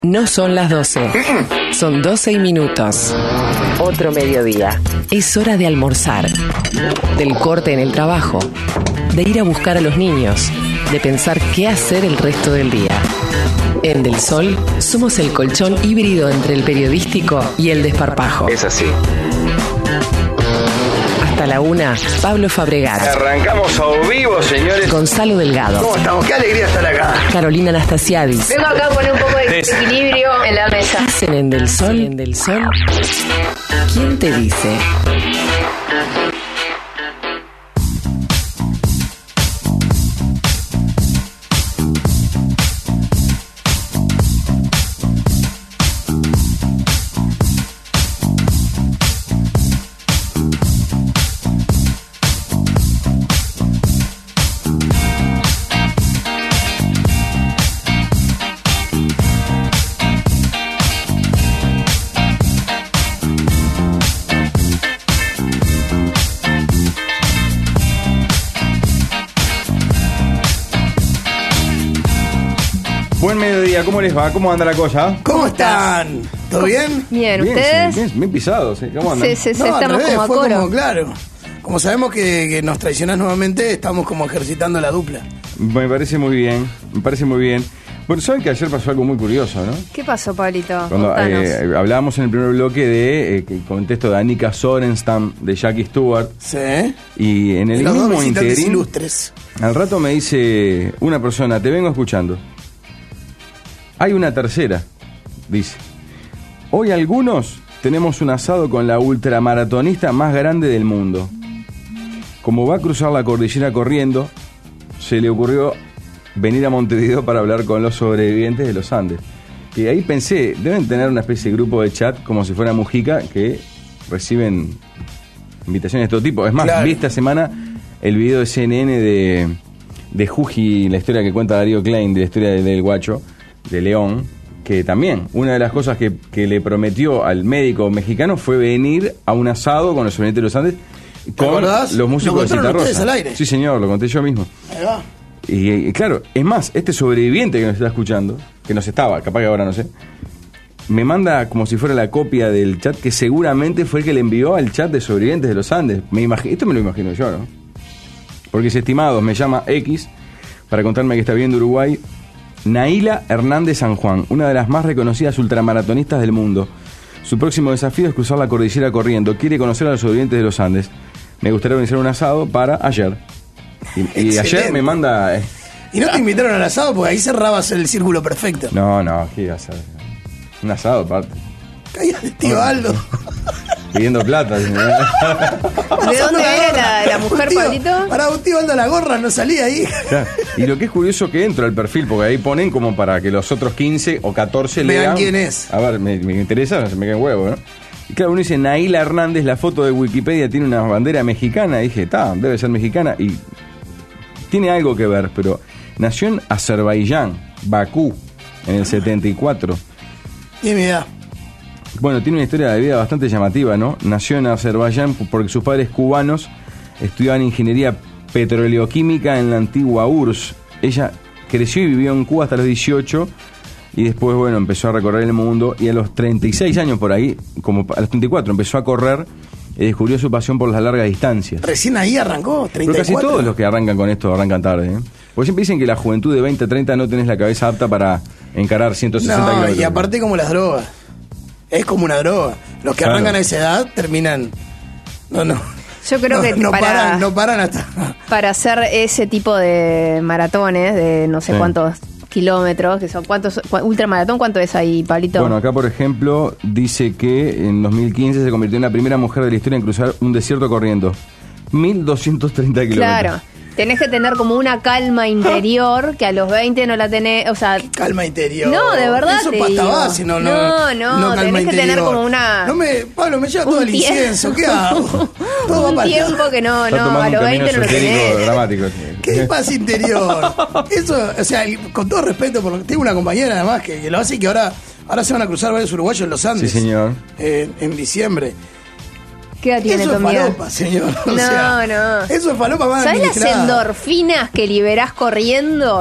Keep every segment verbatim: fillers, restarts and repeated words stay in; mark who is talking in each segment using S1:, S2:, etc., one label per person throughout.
S1: No son las doce, son doce y minutos. Otro mediodía. Es hora de almorzar, del corte en el trabajo, de ir a buscar a los niños, de pensar qué hacer el resto del día. En Del Sol somos el colchón híbrido entre el periodístico y el desparpajo.
S2: Es así.
S1: Hasta la una, Pablo Fabregat.
S2: Arrancamos a vivo, señores.
S1: Gonzalo Delgado.
S3: ¿Cómo estamos? Qué alegría estar acá.
S1: Carolina Anastasiadis.
S4: Vengo acá a poner un poco de
S2: Des.
S4: equilibrio en la mesa.
S1: Hacen en Del Sol, en Del Sol. ¿Quién te dice?
S5: Buen mediodía, ¿cómo les va? ¿Cómo anda la cosa?
S3: ¿Cómo están? ¿Todo bien?
S4: Bien,
S5: Bien,
S4: ¿ustedes?
S5: sí, bien, bien pisados, ¿sí? ¿Cómo andan?
S4: Sí, sí, sí,
S3: No, al
S4: estamos
S3: revés,
S4: como a
S3: fue
S4: coro.
S3: como, claro. Como sabemos que, que nos traicionás nuevamente, estamos como ejercitando la dupla.
S5: Me parece muy bien, me parece muy bien. Bueno, saben que ayer pasó algo muy curioso, ¿no?
S4: ¿Qué pasó, Pablito?
S5: Cuando
S4: Contanos.
S5: eh, hablábamos en el primer bloque de eh, que el contexto de Annika Sorenstam, de Jackie Stewart,
S3: Sí.
S5: y en el
S3: Y los dos
S5: mismo
S3: visitantes
S5: interín,
S3: ilustres.
S5: al rato me dice una persona, te vengo escuchando. Hay una tercera, dice. Hoy algunos tenemos un asado con la ultramaratonista más grande del mundo. Como va a cruzar la cordillera corriendo, se le ocurrió venir a Montevideo para hablar con los sobrevivientes de los Andes. Y ahí pensé, deben tener una especie de grupo de chat como si fuera Mujica que reciben invitaciones de todo tipo. Es más,
S3: Claro.
S5: vi esta semana el video de C N N de, de Juji, la historia que cuenta Darío Klein, de la historia de- del guacho, de León, que también una de las cosas que, que le prometió al médico mexicano fue venir a un asado con los sobrevivientes de los Andes con
S3: acordás?
S5: los músicos
S3: ¿Lo
S5: de
S3: contaron
S5: Cita
S3: ustedes
S5: Rosa.
S3: al aire?
S5: Sí, señor, lo conté yo mismo.
S3: Ahí va.
S5: Y, y claro, es más, este sobreviviente que nos está escuchando, que nos estaba, capaz que ahora no sé, me manda como si fuera la copia del chat que seguramente fue el que le envió al chat de sobrevivientes de los Andes. Me imagi- esto me lo imagino yo, ¿no? Porque es estimado, me llama X para contarme que está viendo Uruguay. Naila Hernández San Juan, una de las más reconocidas ultramaratonistas del mundo. Su próximo desafío es cruzar la cordillera corriendo. Quiere conocer a los sobrevivientes de los Andes. Me gustaría organizar un asado para ayer. Y, y
S3: Excelente.
S5: ayer me manda... eh,
S3: Y no te invitaron al asado porque ahí cerrabas el círculo perfecto.
S5: No, no, ¿qué iba a hacer? Un asado aparte.
S3: Cállate, tío Aldo.
S5: Pidiendo plata. ¿sí?
S4: ¿De dónde era la, la mujer,
S3: Un tío-
S4: Pablito?
S3: Pará, un tío Aldo la gorra no salía ahí.
S5: Claro. Y lo que es curioso que entro al perfil, porque ahí ponen como para que los otros quince o catorce
S3: Vean
S5: lean.
S3: quién es.
S5: A ver, me, me interesa, se me cae un huevo, ¿no? Y claro, uno dice Naila Hernández, la foto de Wikipedia tiene una bandera mexicana. Y dije, está, debe ser mexicana. Y tiene algo que ver, pero nació en Azerbaiyán, Bakú, en el setenta y cuatro.
S3: Y mira,
S5: Bueno, tiene una historia de vida bastante llamativa, ¿no? Nació en Azerbaiyán porque sus padres cubanos estudiaban ingeniería petroleoquímica en la antigua U R S S. Ella creció y vivió en Cuba hasta los dieciocho y después, bueno, empezó a recorrer el mundo y a los treinta y seis años por ahí, como a los treinta y cuatro, empezó a correr y descubrió su pasión por las largas distancias.
S3: recién ahí arrancó, treinta
S5: Pero
S3: y
S5: casi
S3: cuatro.
S5: todos los que arrancan con esto arrancan tarde, ¿eh? Porque siempre dicen que la juventud de veinte a treinta no tenés la cabeza apta para encarar ciento sesenta
S3: No,
S5: kilómetros.
S3: y aparte como las drogas. Es como una droga. Los que
S5: Claro.
S3: arrancan a esa edad terminan... No, no.
S4: Yo creo
S3: no,
S4: que
S3: no
S4: para,
S3: paran, no paran hasta...
S4: para hacer ese tipo de maratones, de no sé
S5: Sí.
S4: cuántos kilómetros, que son cuántos, cua- ultramaratón, ¿cuánto es ahí, Pablito?
S5: Bueno, acá por ejemplo dice que en dos mil quince se convirtió en la primera mujer de la historia en cruzar un desierto corriendo. mil doscientos treinta kilómetros.
S4: Claro. Tenés que tener como una calma interior que a los veinte no la tenés, o sea,
S3: Calma interior.
S4: No, de verdad
S3: Eso
S4: te
S3: es pasta
S4: digo.
S3: base, no, no.
S4: No, no,
S3: calma
S4: tenés que tener
S3: interior.
S4: como una-
S3: No me, Pablo, me lleva todo
S4: un
S3: el
S4: tie-
S3: incienso, ¿qué hago? Todo
S4: un
S3: va para-
S4: tiempo que no,
S5: Está
S4: no,
S5: tomando
S4: a
S5: un
S4: los
S5: camino
S4: veinte no lo
S5: esotérico
S4: tenés.
S5: dramático.
S3: ¿Qué paz interior? Eso, o sea, con todo respeto, porque tengo una compañera además que, que lo hace y que ahora, ahora se van a cruzar varios uruguayos en los Andes.
S5: Sí, señor.
S3: eh, en diciembre.
S4: ¿Qué edad tiene
S3: Eso
S4: tu
S3: es
S4: amiga?
S3: falopa, señor. O
S4: No,
S3: sea,
S4: no.
S3: Eso es falopa más
S4: ¿Sabes las
S3: administrada.
S4: endorfinas que liberás corriendo?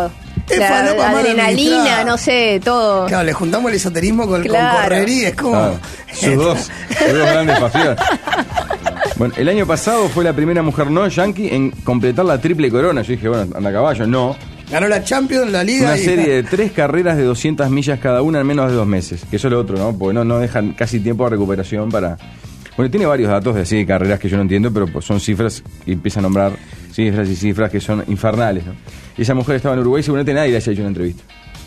S3: Es
S4: La
S3: falopa mal
S4: adrenalina,
S3: administrada.
S4: no sé, todo.
S3: Claro, le juntamos el esoterismo con,
S4: Claro.
S3: con correr y es como...
S5: Ah, sus dos, sus dos grandes pasiones. Bueno, el año pasado fue la primera mujer no yankee en completar la triple corona. Yo dije, bueno, anda a caballo. No.
S3: Ganó la Champions, la Liga
S5: Una
S3: y...
S5: serie de tres carreras de doscientas millas cada una en menos de dos meses. Que eso es lo otro, ¿no? Porque no, no dejan casi tiempo de recuperación para... Bueno, tiene varios datos de así de carreras que yo no entiendo, pero pues son cifras y empieza a nombrar cifras y cifras que son infernales, ¿no? Y esa mujer estaba en Uruguay y seguramente nadie le haya hecho una entrevista.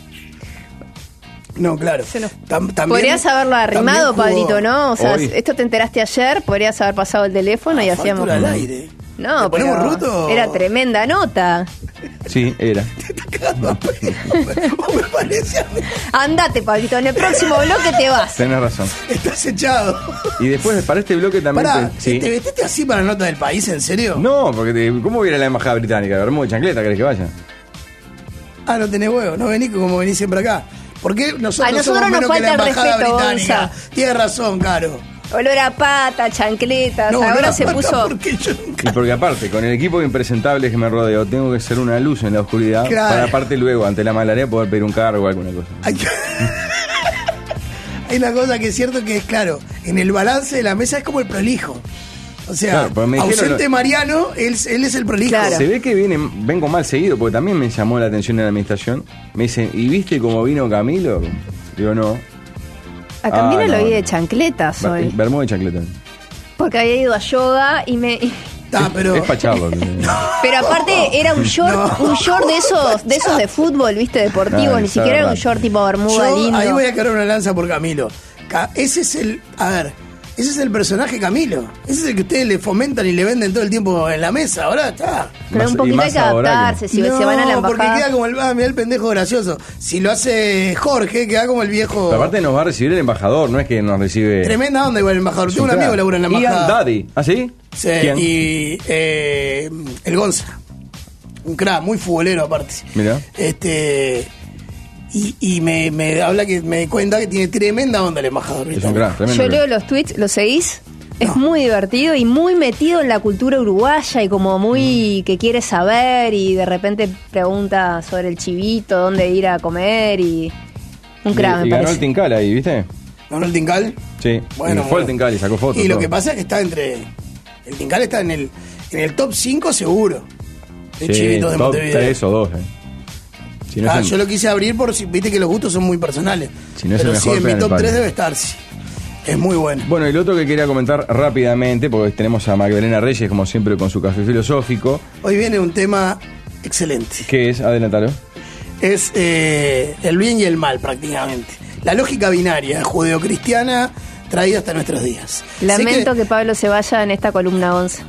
S3: No, claro.
S4: Se nos-
S3: Tam- también-
S4: Podrías haberlo arrimado,
S3: también jugó-
S4: Pablito, ¿no? O sea,
S5: Hoy.
S4: esto te enteraste ayer, podrías haber pasado el teléfono y
S3: Ah,
S4: hacíamos...
S3: factura al aire.
S4: No,
S3: ¿Le ponemos
S4: pero
S3: ruto?
S4: era tremenda nota.
S5: Sí, era.
S3: Te está cagando a pedo. O me parece a mí.
S4: Andate, Pablito, en el próximo bloque te vas.
S5: Tenés razón.
S3: Estás echado.
S5: Y después, para este bloque también...
S3: Pará,
S5: te- sí.
S3: ¿te vestiste así para la nota del país, en serio?
S5: No, porque te- ¿cómo viene la embajada británica? ¿Bermuda y chancleta querés que vaya?
S3: Ah, no tenés huevo, no venís como venís siempre acá. ¿Por qué nosotros,
S4: A nosotros
S3: somos
S4: nos
S3: menos que la
S4: falta el
S3: embajada
S4: respeto,
S3: británica?
S4: Gonza.
S3: Tienes razón, Caro.
S4: Olor a pata, chancletas,
S3: No,
S4: ahora
S3: no,
S4: se
S3: no,
S4: puso...
S3: porque yo nunca...
S5: Y porque aparte, con el equipo de impresentables que me rodeo, tengo que ser una luz en la oscuridad
S3: Claro.
S5: para aparte luego, ante la malaria, poder pedir un cargo o alguna cosa.
S3: Hay, que- Hay una cosa que es cierto que es claro, en el balance de la mesa es como el prolijo. O sea,
S5: Claro, porque me dijeron-
S3: ausente Mariano, él, él es el prolijo.
S4: Claro.
S5: Se ve que viene, vengo mal seguido, porque también me llamó la atención en la administración. Me dicen, ¿y viste cómo vino Camilo? Digo, no.
S4: A Camilo
S5: Ah,
S4: lo
S5: no,
S4: vi de
S5: no.
S4: chancletas
S5: Ber-
S4: hoy.
S5: Bermuda y chancleta.
S4: Porque había ido a yoga y me...
S3: Ah, pero...
S5: Es pacharlo.
S4: Pero aparte era un short, un short de esos, de esos de fútbol, viste, deportivo,
S5: Ay,
S4: ni siquiera era un
S5: verdad.
S4: short tipo bermuda
S3: Yo
S4: lindo.
S3: ahí voy a quebrar una lanza por Camilo. Ca- Ese es el... A ver, ese es el personaje Camilo. Ese es el que ustedes le fomentan y le venden todo el tiempo en la mesa. Ahora está...
S4: Pero
S5: Más-
S4: un
S5: y
S4: poquito
S5: más
S4: hay que
S5: ahora que-
S4: adaptarse, si
S3: no,
S4: se van a la
S3: porque
S4: embajada.
S3: queda como el... Ah, mirá el pendejo gracioso. Si lo hace Jorge, queda como el viejo...
S5: Pero aparte nos va a recibir el embajador, no es que nos recibe...
S3: Tremenda onda igual el embajador.
S5: Es
S3: Tengo un
S5: crack.
S3: amigo que labura en la embajada.
S5: Ian Daddy. ¿Ah, sí?
S3: Sí,
S5: ¿Quién?
S3: y eh, el Gonza. Un crack, muy futbolero aparte.
S5: Mirá.
S3: Este... Y, y me, me habla que me cuenta que tiene tremenda onda el embajador
S5: Es un
S3: británico.
S5: gran, tremendo.
S4: Yo
S5: gran.
S4: leo los tweets, ¿los seguís? Es
S3: No.
S4: muy divertido y muy metido en la cultura uruguaya y como muy
S5: Mm.
S4: que quiere saber y de repente pregunta sobre el chivito, dónde ir a comer y... Un crack,
S5: y,
S4: me
S5: y ganó el
S4: parece.
S5: Tincal ahí, ¿viste?
S3: ¿Ganó el Tincal?
S5: Sí.
S3: Bueno,
S5: y fue
S3: bueno.
S5: el Tincal y sacó fotos.
S3: Y lo
S5: todo.
S3: que pasa es que está entre... El Tincal está en el, en el top cinco seguro. De
S5: Sí,
S3: chivitos de
S5: top
S3: Montevideo.
S5: tres o dos, eh. Si no
S3: Ah,
S5: es el-
S3: yo lo quise abrir por si viste que los gustos son muy personales.
S5: Si no es el
S3: Pero sí,
S5: mejor,
S3: en mi
S5: pegan el
S3: top
S5: palo.
S3: tres debe estar, sí. Es muy bueno.
S5: Bueno, y lo otro que quería comentar rápidamente, porque tenemos a Magdalena Reyes, como siempre, con su café filosófico,
S3: Hoy viene un tema excelente.
S5: que es, adelántalo.
S3: Es eh, el bien y el mal prácticamente. La lógica binaria judeocristiana traída hasta nuestros días.
S4: Lamento
S3: Sé
S4: que... Pablo se vaya en esta columna once.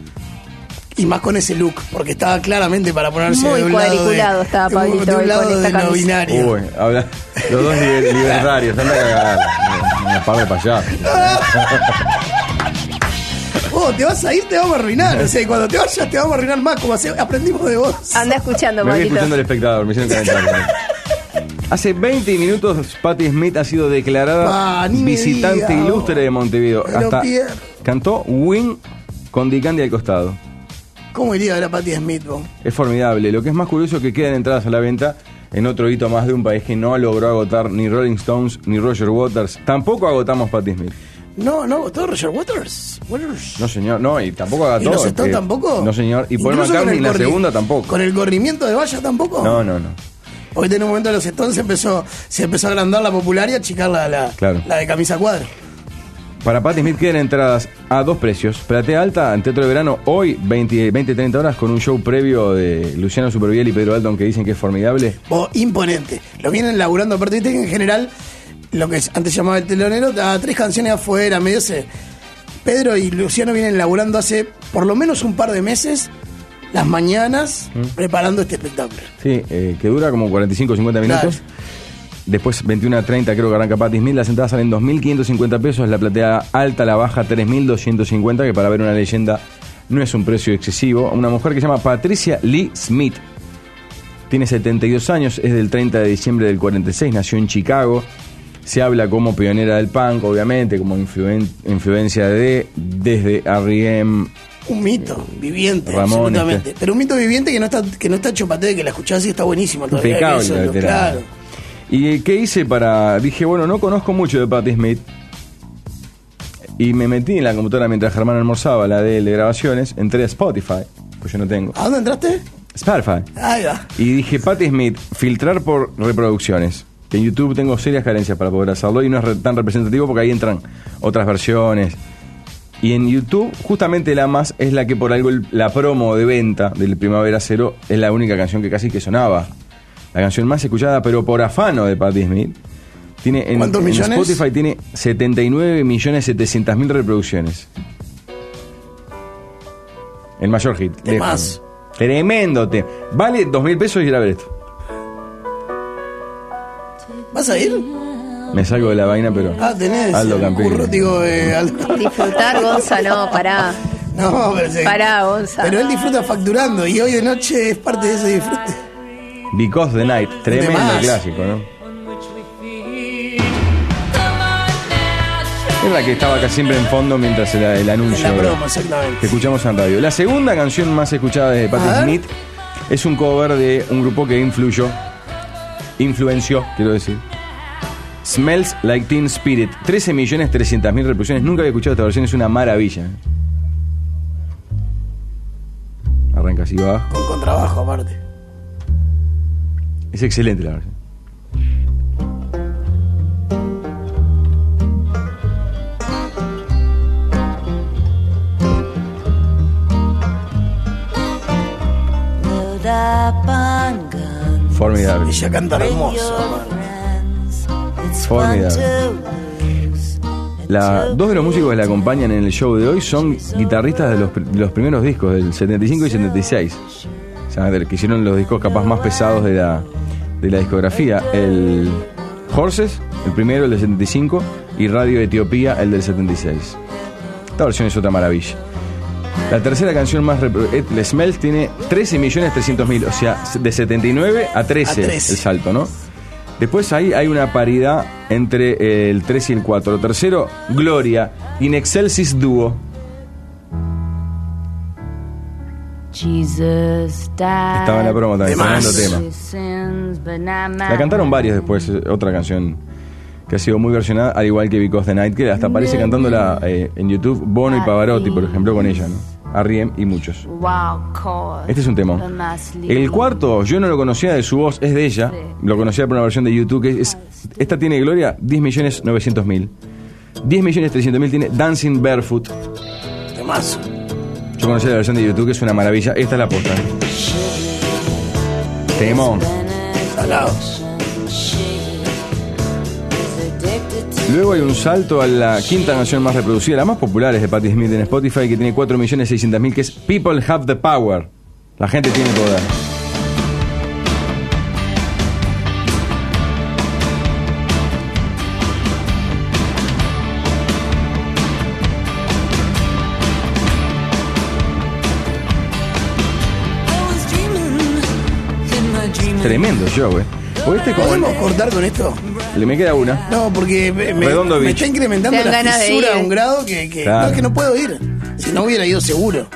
S3: Y más con ese look, porque estaba claramente para ponerse
S4: Muy
S3: de un lado de,
S4: cuadriculado estaba
S3: de-
S4: Pablito
S3: de un
S4: hoy
S3: lado
S4: con esta
S3: de lo
S4: camisa.
S3: binario.
S5: Uy, habla, los dos liber- libertarios, anda a cagar. Una par de payasos.
S3: Oh, te vas a ir, te vamos a arruinar. O sea, cuando te vayas te vamos a arruinar más, como hace- aprendimos de vos.
S4: Anda escuchando,
S5: Me voy
S4: Pablito.
S5: escuchando el espectador, me hicieron calentar. Hace veinte minutos Patti Smith ha sido declarada
S3: Ah, ni me
S5: visitante
S3: diga,
S5: ilustre de Montevideo.
S3: me lo
S5: Hasta
S3: pierdo.
S5: cantó Win con Dicandi al costado.
S3: ¿Cómo iría a ver a Patti Smith, vos?
S5: Es formidable. Lo que es más curioso es que quedan entradas a la venta en otro hito más de un país que no logró agotar ni Rolling Stones ni Roger Waters. Tampoco agotamos Patti Smith.
S3: No, no, todo Roger Waters. Waters.
S5: No, señor. No, y tampoco
S3: ¿Y
S5: agotó.
S3: los Stones
S5: eh,
S3: tampoco?
S5: No, señor. Y Paul
S3: Incluso con
S5: McCartney
S3: el
S5: la
S3: corri-
S5: segunda tampoco.
S3: ¿Con el corrimiento de valla tampoco?
S5: No, no, no.
S3: Hoy en un momento de los Stones se empezó, se empezó a agrandar la popular y a achicar la, la,
S5: Claro.
S3: la de camisa cuadro.
S5: Para Patti Smith quedan entradas a dos precios. Platea alta en Teatro de Verano hoy, veinte, treinta horas, con un show previo de Luciano Superviel y Pedro Alton que dicen que es formidable.
S3: Oh, imponente. Lo vienen laburando, aparte, viste que en general, lo que antes llamaba el telonero, da tres canciones afuera, medio se. Pedro y Luciano vienen laburando hace por lo menos un par de meses, las mañanas, preparando este espectáculo.
S5: Sí, eh, que dura como cuarenta y cinco o cincuenta minutos.
S3: Claro.
S5: Después, veintiuno a treinta creo que arranca Patti Smith. Las entradas salen dos mil quinientos cincuenta pesos. La platea alta, la baja, tres mil doscientos cincuenta, que para ver una leyenda no es un precio excesivo. Una mujer que se llama Patricia Lee Smith. Tiene setenta y dos años, es del treinta de diciembre del cuarenta y seis, nació en Chicago. Se habla como pionera del punk, obviamente, como influen- influencia de desde R E M,
S3: Un mito viviente,
S5: Ramones,
S3: absolutamente.
S5: ¿qué?
S3: Pero un mito viviente que no está, que no está hecho paté, que la escuchás y está buenísimo todavía.
S5: Impecable,
S3: que eso, lo-
S5: veterano.
S3: claro.
S5: ¿Y qué hice para...? Dije, bueno, no conozco mucho de Patti Smith. Y me metí en la computadora mientras Germán almorzaba, la de, de grabaciones. Entré a Spotify, pues yo no tengo.
S3: ¿A dónde entraste?
S5: Spotify.
S3: Ahí va.
S5: Y dije, Patti Smith, filtrar por reproducciones. Que en YouTube tengo serias carencias para poder hacerlo y no es re- tan representativo porque ahí entran otras versiones. Y en YouTube, justamente la más es la que por algo el- la promo de venta del Primavera Cero es la única canción que casi que sonaba. La canción más escuchada, pero por afano de Patti Smith. Tiene en,
S3: ¿Cuántos
S5: en
S3: millones?
S5: Spotify tiene setenta y nueve millones setecientos mil reproducciones. El mayor hit.
S3: Temazo.
S5: lejos. Tremendo tema. Vale dos mil pesos ir a ver esto.
S3: ¿Vas a ir?
S5: Me salgo de la vaina, pero.
S3: Ah, tenés.
S5: Aldo Campillo.
S3: Curro, digo, eh, Aldo.
S4: Disfrutar, Gonza, no, pará.
S3: No, pero sí.
S4: Pará, Gonza.
S3: Pero él disfruta facturando y hoy de noche es parte de ese disfrute.
S5: Because the Night. Tremendo
S3: Temazo.
S5: clásico, ¿no? Es la que estaba acá siempre en fondo mientras el, el anuncio
S3: En la promo, exactamente.
S5: que escuchamos en radio. La segunda canción más escuchada de
S3: A
S5: Patti
S3: ver.
S5: Smith es un cover de un grupo que influyó, influenció, quiero decir. Smells Like Teen Spirit. trece millones trescientos mil reproducciones. Nunca había escuchado esta versión, es una maravilla. Arranca así abajo.
S3: Con contrabajo aparte.
S5: Es excelente la versión. Formidable.
S3: Ella canta hermoso.
S5: Formidable. La, dos de los músicos que la acompañan en el show de hoy son guitarristas de los, pr- de los primeros discos, del setenta y cinco y setenta y seis. O sea, del que hicieron los discos capaz más pesados de la, de la discografía. El Horses, el primero, el del setenta y cinco, y Radio Etiopía, el del setenta y seis. Esta versión es otra maravilla. La tercera canción más repro- eh, The Smells tiene trece millones trescientos mil, o sea, de setenta y nueve a trece,
S3: A trece.
S5: el salto, ¿no? Después ahí hay una paridad entre el tres y el cuatro. Tercero, Gloria, In Excelsis Duo. Estaba en la promo también, tremendo tema. La cantaron varios después, eh, otra canción que ha sido muy versionada, al igual que Because the Night, que hasta aparece cantándola eh, en YouTube Bono y Pavarotti, por ejemplo, con ella, ¿no? Arriem y muchos. Este es un tema. El cuarto, yo no lo conocía de su voz, es de ella. Lo conocía por una versión de YouTube que es. Esta tiene Gloria, diez millones novecientos mil. diez millones trescientos mil tiene Dancing Barefoot.
S3: Temazo.
S5: Yo conocí la versión de YouTube que es una maravilla. Esta es la posta. Temón.
S3: Salado.
S5: Luego hay un salto a la quinta canción más reproducida, la más popular es de Patti Smith en Spotify, que tiene cuatro millones seiscientos mil, que es People Have the Power. La gente tiene poder. Tremendo show, eh. O este como
S3: ¿Podemos cortar con esto?
S5: le me queda una.
S3: No, porque me, me-
S5: Redondo
S3: me
S5: Beach.
S3: está incrementando
S4: Te dan
S3: la
S4: ganas de
S3: fisura
S4: ir.
S3: a un grado que, que,
S5: Claro.
S3: no, es que no puedo ir. Si no hubiera ido seguro.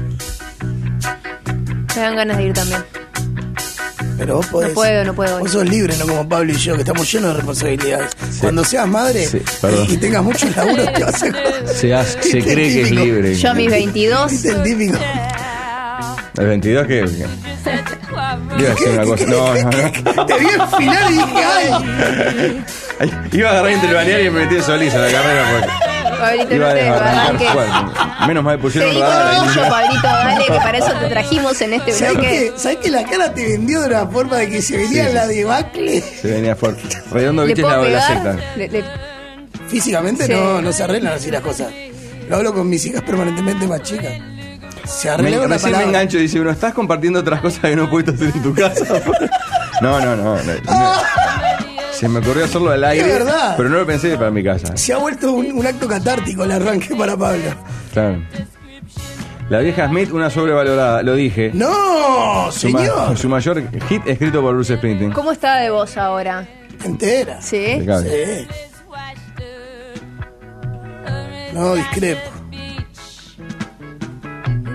S4: Me dan ganas de ir también.
S3: Pero vos podés.
S4: No puedo, no puedo.
S3: Vos sos libre, no como Pablo y yo, que estamos llenos de responsabilidades.
S5: Sí.
S3: Cuando seas madre
S5: Sí, perdón.
S3: y tengas muchos laburos, te vas a.
S5: Se, ha- se
S3: Viste el
S5: cree que es
S3: típico.
S5: libre.
S4: Yo a mis veintidós.
S3: ¿Viste el típico?
S5: El veintidós que... que- Iba a decir una cosa. No, no, no.
S3: Te vi al final y dije, ¡ay!
S5: Ay, iba a agarrar entre el balneario y me metí solís a la carrera porque
S4: Pablito,
S5: iba
S4: no
S5: a
S4: te
S5: desbarrancar
S4: arranques.
S5: fuerte. Menos mal pusieron
S4: Seguí
S5: un
S4: con
S5: radar
S4: lo
S5: ahí.
S4: tuyo, Pablito, dale, que para eso te trajimos en este
S3: ¿Sabés
S4: bloque.
S3: que, ¿Sabés que la cara te vendió de una forma de que se venía
S5: Sí,
S3: la
S5: sí.
S3: debacle?
S5: Se venía fuerte. Redondo
S4: ¿Le
S5: Beach es
S4: puedo
S5: la de la
S4: pegar?
S5: secta.
S4: Le- le-
S3: Físicamente
S4: Sí.
S3: no, no se arreglan así las cosas. Lo hablo con mis hijas permanentemente más chicas. Se
S5: Me,
S3: arregla una
S5: recién me
S3: palabra.
S5: engancho y dice uno, ¿estás compartiendo otras cosas que no pudiste hacer en tu casa? No, no, no. no, no. Se me ocurrió hacerlo al aire,
S3: Es verdad.
S5: pero no lo pensé para mi casa.
S3: Se ha vuelto un, un acto catártico el arranque para Pablo.
S5: Claro. La vieja Smith, una sobrevalorada, lo dije.
S3: ¡No!
S5: Su, ma-
S3: ¡Señor!
S5: su mayor hit escrito por Bruce Springsteen.
S4: ¿Cómo está de vos ahora?
S3: Entera.
S4: ¿Sí?
S5: Impecable.
S3: Sí. No, discrepo.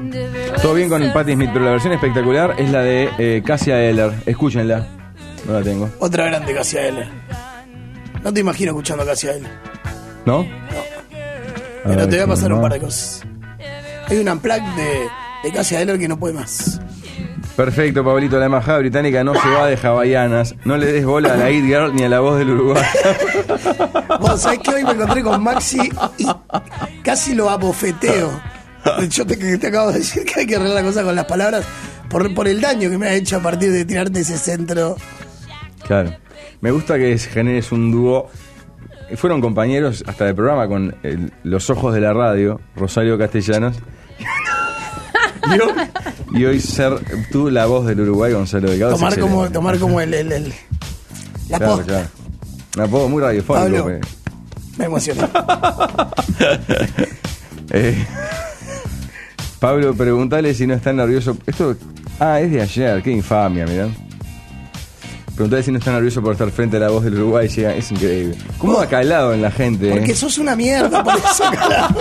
S5: Todo bien con Patti Smith, pero la versión espectacular es la de eh, Cassia Eller. Escúchenla. No la tengo.
S3: Otra grande, Cassia Eller. No te imagino escuchando a Cassia Eller.
S5: ¿No?
S3: No. Pero ver, te voy a pasar un par de cosas. Hay un unplug de, de Cassia Eller que no puede más.
S5: Perfecto, Pablito. La embajada británica no se va de hawaianas. No le des bola a la It Girl ni a la voz del Uruguay.
S3: Vos sabés que hoy me encontré con Maxi y casi lo abofeteo. Yo te, te acabo de decir que hay que arreglar la cosa con las palabras por, por el daño que me ha hecho a partir de tirarte ese centro.
S5: Claro. Me gusta que generes un dúo. Fueron compañeros hasta del programa con el, Los Ojos de la Radio, Rosario Castellanos. Y hoy, y hoy ser tú la voz del Uruguay, Gonzalo Delgado.
S3: Tomar como, tomar como el, el, el la
S5: claro,
S3: posta.
S5: Claro. Un apodo muy radiofónico.
S3: Pablo, me emociona.
S5: eh, Pablo, preguntale si no está nervioso. Esto, ah, es de ayer, qué infamia, mirá. Preguntale si no está nervioso por estar frente a la voz del Uruguay. Llega, es increíble. ¿Cómo ha calado en la gente?
S3: Porque
S5: eh?
S3: sos una mierda, por eso calado.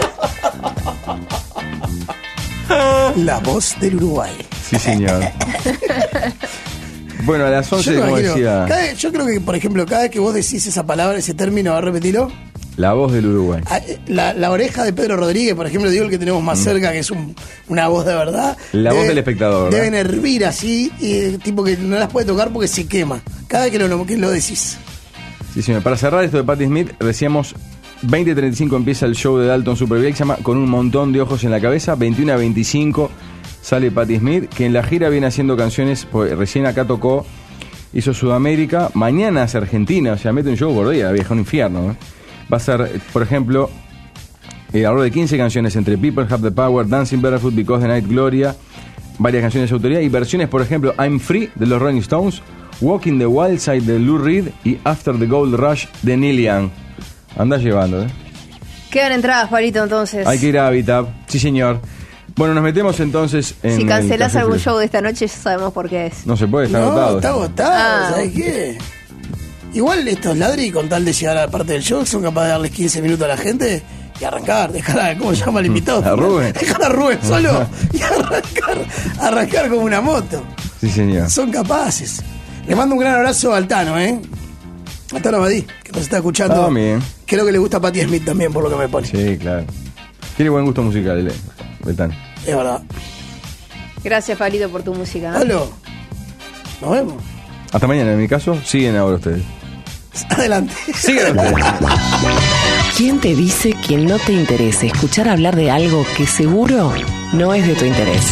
S3: La voz del Uruguay.
S5: Sí, señor. Bueno, a las once, como decía...
S3: Cada vez, yo creo que, por ejemplo, cada vez que vos decís esa palabra, ese término, a repetirlo.
S5: La voz del Uruguay.
S3: La, la oreja de Pedro Rodríguez, por ejemplo, digo el que tenemos más mm. cerca, que es un, una voz de verdad.
S5: La
S3: debe,
S5: voz del espectador.
S3: Deben hervir así, y, tipo que no las puede tocar porque se quema. Cada vez que lo, que lo decís.
S5: Sí, señor. Para cerrar esto de Patti Smith, decíamos... veinte treinta y cinco empieza el show de Dalton Superbia, que se llama Con un montón de ojos en la cabeza. veintiuno a veinticinco sale Patti Smith, que en la gira viene haciendo canciones, pues recién acá tocó, hizo Sudamérica, mañana es Argentina, o sea, mete un show por día, vieja, un infierno, ¿eh? Va a ser, por ejemplo, eh, alrededor de quince canciones entre People Have the Power, Dancing Barefoot, Because the Night, Gloria, varias canciones de autoría y versiones, por ejemplo, I'm Free de los Rolling Stones, Walking the Wild Side de Lou Reed y After the Gold Rush de Neil Young. Andás llevando, ¿eh?
S4: Quedan entradas, Palito, entonces.
S5: Hay que ir a Habitat, sí señor. Bueno, nos metemos entonces en...
S4: Si cancelás algún show de esta noche, ya sabemos por qué es.
S5: No se puede, está
S3: no,
S5: agotado.
S3: está agotado, ah. ¿Sabes qué? Igual estos ladri, con tal de llegar a la parte del show, son capaces de darles quince minutos a la gente y arrancar, dejar a, ¿cómo se llama el invitado?
S5: A Rubén.
S3: Dejar a Rubén solo y arrancar, arrancar como una moto.
S5: Sí, señor.
S3: Son capaces. Le mando un gran abrazo al Tano, ¿eh? Al Tano Badí, que nos está escuchando.
S5: Ah, bien.
S3: Creo que le gusta a Patti Smith también, por lo que me pone.
S5: Sí, claro. Tiene buen gusto musical, el, el Tano.
S3: Es verdad.
S4: Gracias, Palito, por tu música.
S3: Pablo, nos vemos.
S5: Hasta mañana, en mi caso, siguen ahora ustedes.
S3: Adelante.
S5: Sigan ustedes.
S1: ¿Quién te dice que no te interese escuchar hablar de algo que seguro no es de tu interés?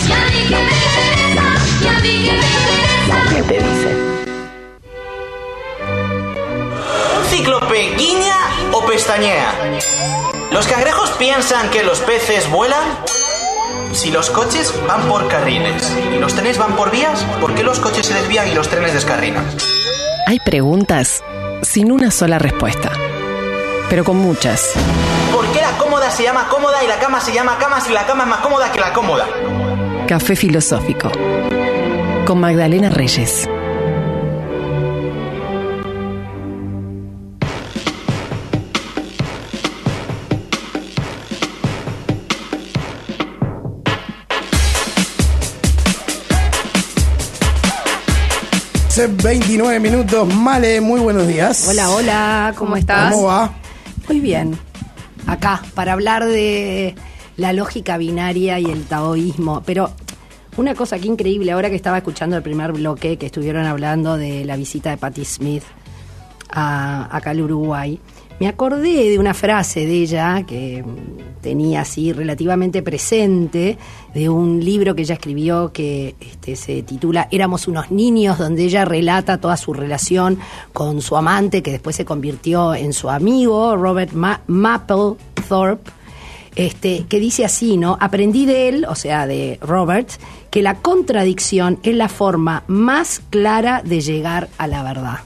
S1: ¿Quién te dice?
S6: ¿Un cíclope guiña o pestañea? ¿Los cangrejos piensan que los peces vuelan? Si los coches van por carriles y los trenes van por vías, ¿por qué los coches se desvían y los trenes descarrilan?
S1: Hay preguntas sin una sola respuesta, pero con muchas.
S6: ¿Por qué la cómoda se llama cómoda y la cama se llama cama si la cama es más cómoda que la cómoda?
S1: Café filosófico con Magdalena Reyes.
S3: veintinueve minutos, Male, muy buenos días.
S7: Hola, hola, ¿cómo, ¿Cómo estás?
S3: ¿Cómo va?
S7: Muy bien. Acá, para hablar de la lógica binaria y el taoísmo. Pero una cosa que increíble, ahora que estaba escuchando el primer bloque, que estuvieron hablando de la visita de Patti Smith a, acá al Uruguay, me acordé de una frase de ella que tenía así relativamente presente, de un libro que ella escribió que este, se titula Éramos unos niños, donde ella relata toda su relación con su amante, que después se convirtió en su amigo, Robert Ma- Mapplethorpe, este, que dice así, ¿no? Aprendí de él, o sea, de Robert, que la contradicción es la forma más clara de llegar a la verdad.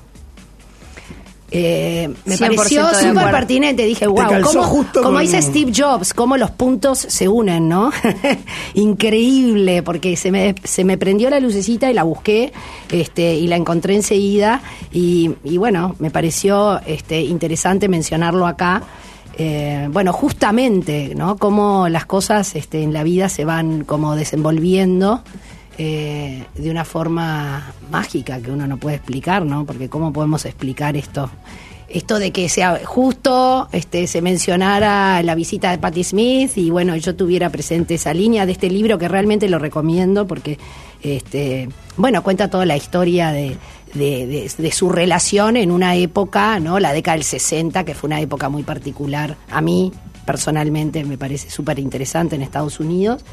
S7: Eh, me pareció súper pertinente. Dije, wow, como, como dice Steve Jobs, cómo los puntos se unen, ¿no? Increíble, porque se me, se me prendió la lucecita y la busqué este, y la encontré enseguida. Y, y bueno, me pareció este, interesante mencionarlo acá. eh, bueno, justamente, ¿no? Cómo las cosas este, en la vida se van como desenvolviendo eh, de una forma mágica que uno no puede explicar, ¿no? Porque cómo podemos explicar esto. Esto de que sea justo este, se mencionara la visita de Patti Smith y bueno, yo tuviera presente esa línea de este libro que realmente lo recomiendo porque este, bueno, cuenta toda la historia de, de, de, de su relación en una época, ¿no? La década del sesenta, que fue una época muy particular. A mí, personalmente, me parece súper interesante en Estados Unidos.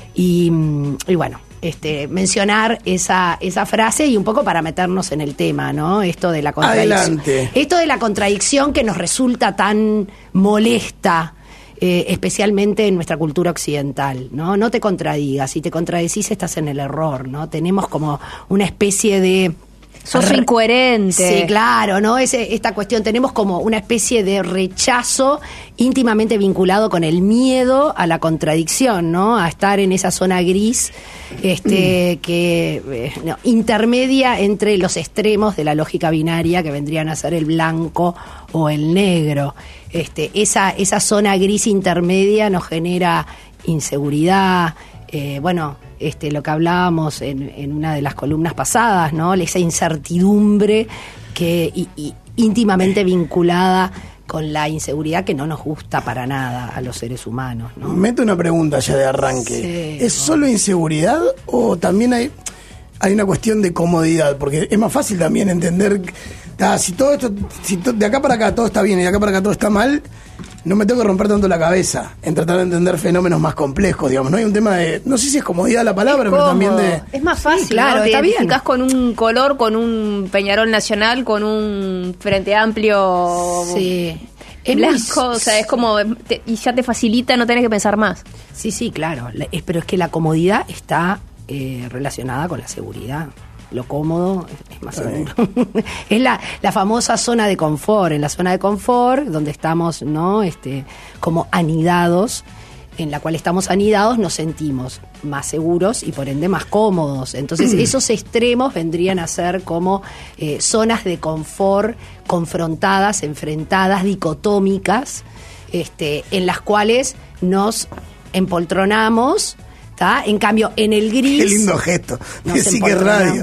S7: Y, y bueno, este, mencionar esa, esa frase y un poco para meternos en el tema, ¿no? Esto de la contradicción.
S3: Adelante.
S7: Esto de la contradicción que nos resulta tan molesta, eh, especialmente en nuestra cultura occidental, ¿no? No te contradigas, si te contradecís estás en el error, ¿no? Tenemos como una especie de...
S4: Sos incoherente.
S7: Sí, claro, ¿no? Ese, esta cuestión, tenemos como una especie de rechazo íntimamente vinculado con el miedo a la contradicción, ¿no? A estar en esa zona gris este, mm. que eh, no, intermedia entre los extremos de la lógica binaria, que vendrían a ser el blanco o el negro. Este, esa, esa zona gris intermedia nos genera inseguridad, eh, bueno... Este, lo que hablábamos en, en una de las columnas pasadas, ¿no? Esa incertidumbre que y, y, íntimamente vinculada con la inseguridad que no nos gusta para nada a los seres humanos, ¿no?
S3: Meto una pregunta ya de arranque.
S7: Sí,
S3: ¿Es solo inseguridad o también hay, hay una cuestión de comodidad? Porque es más fácil también entender, ah, si todo esto, si to, de acá para acá todo está bien y de acá para acá todo está mal, no me tengo que romper tanto la cabeza en tratar de entender fenómenos más complejos, digamos. No hay un tema de, no sé si es comodidad la palabra,
S4: es
S3: pero también de...
S4: Es más fácil,
S7: sí, claro,
S4: ¿no? Te
S7: está bien.
S4: identificás con un color, con un Peñarol Nacional, con un Frente Amplio
S7: sí.
S4: blanco, muy... o sea, es como, te, y ya te facilita, no tenés que pensar más.
S7: Sí, sí, claro, la, es, pero es que la comodidad está eh, relacionada con la seguridad. Lo cómodo es más seguro. Es la, la famosa zona de confort. En la zona de confort, donde estamos, ¿no? Este, como anidados, en la cual estamos anidados, nos sentimos más seguros y por ende más cómodos. Entonces, esos extremos vendrían a ser como eh, zonas de confort confrontadas, enfrentadas, dicotómicas, este, en las cuales nos empoltronamos. ¿Tá? En cambio, en el gris...
S3: Qué lindo gesto. Sí que radio.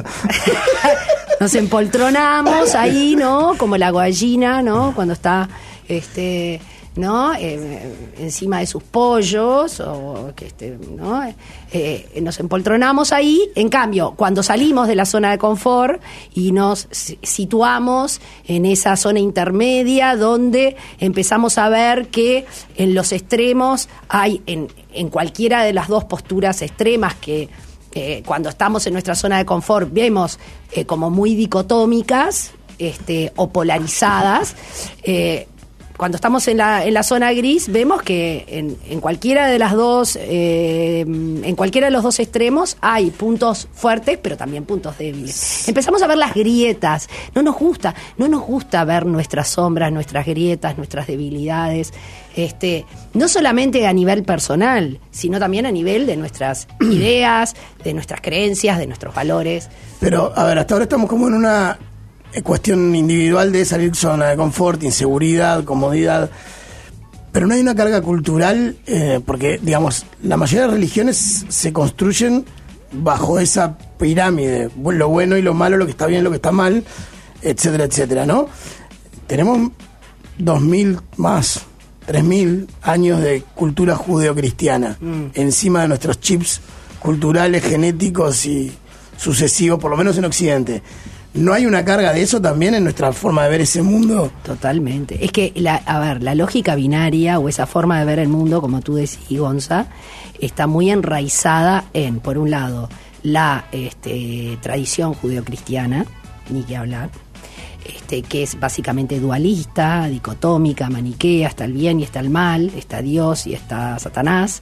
S7: Nos empoltronamos ahí, ¿no? Como la gallina, ¿no? Cuando está, este, ¿no? Eh, encima de sus pollos, o que este, ¿no? Eh, nos empoltronamos ahí. En cambio, cuando salimos de la zona de confort y nos situamos en esa zona intermedia, donde empezamos a ver que en los extremos hay... en en cualquiera de las dos posturas extremas que eh, cuando estamos en nuestra zona de confort vemos eh, como muy dicotómicas este, o polarizadas, eh, cuando estamos en la, en la zona gris vemos que en, en cualquiera de las dos eh, en cualquiera de los dos extremos hay puntos fuertes pero también puntos débiles. Empezamos a ver las grietas. No nos gusta, no nos gusta ver nuestras sombras, nuestras grietas, nuestras debilidades. Este, no solamente a nivel personal, sino también a nivel de nuestras ideas, de nuestras creencias, de nuestros valores.
S3: Pero, a ver, hasta ahora estamos como en una cuestión individual de salir zona de confort, inseguridad, comodidad, pero no hay una carga cultural, eh, porque, digamos, la mayoría de religiones se construyen bajo esa pirámide, lo bueno y lo malo, lo que está bien y lo que está mal, etcétera, etcétera, ¿no? Tenemos dos mil más... tres mil años de cultura judeocristiana mm. encima de nuestros chips culturales, genéticos y sucesivos, por lo menos en Occidente. ¿No hay una carga de eso también en nuestra forma de ver ese mundo?
S7: Totalmente. Es que, la, a ver, la lógica binaria o esa forma de ver el mundo, como tú decís, Gonza, está muy enraizada en, por un lado, la este, tradición judeocristiana, ni que hablar, Este, que es básicamente dualista, dicotómica, maniquea, está el bien y está el mal, está Dios y está Satanás,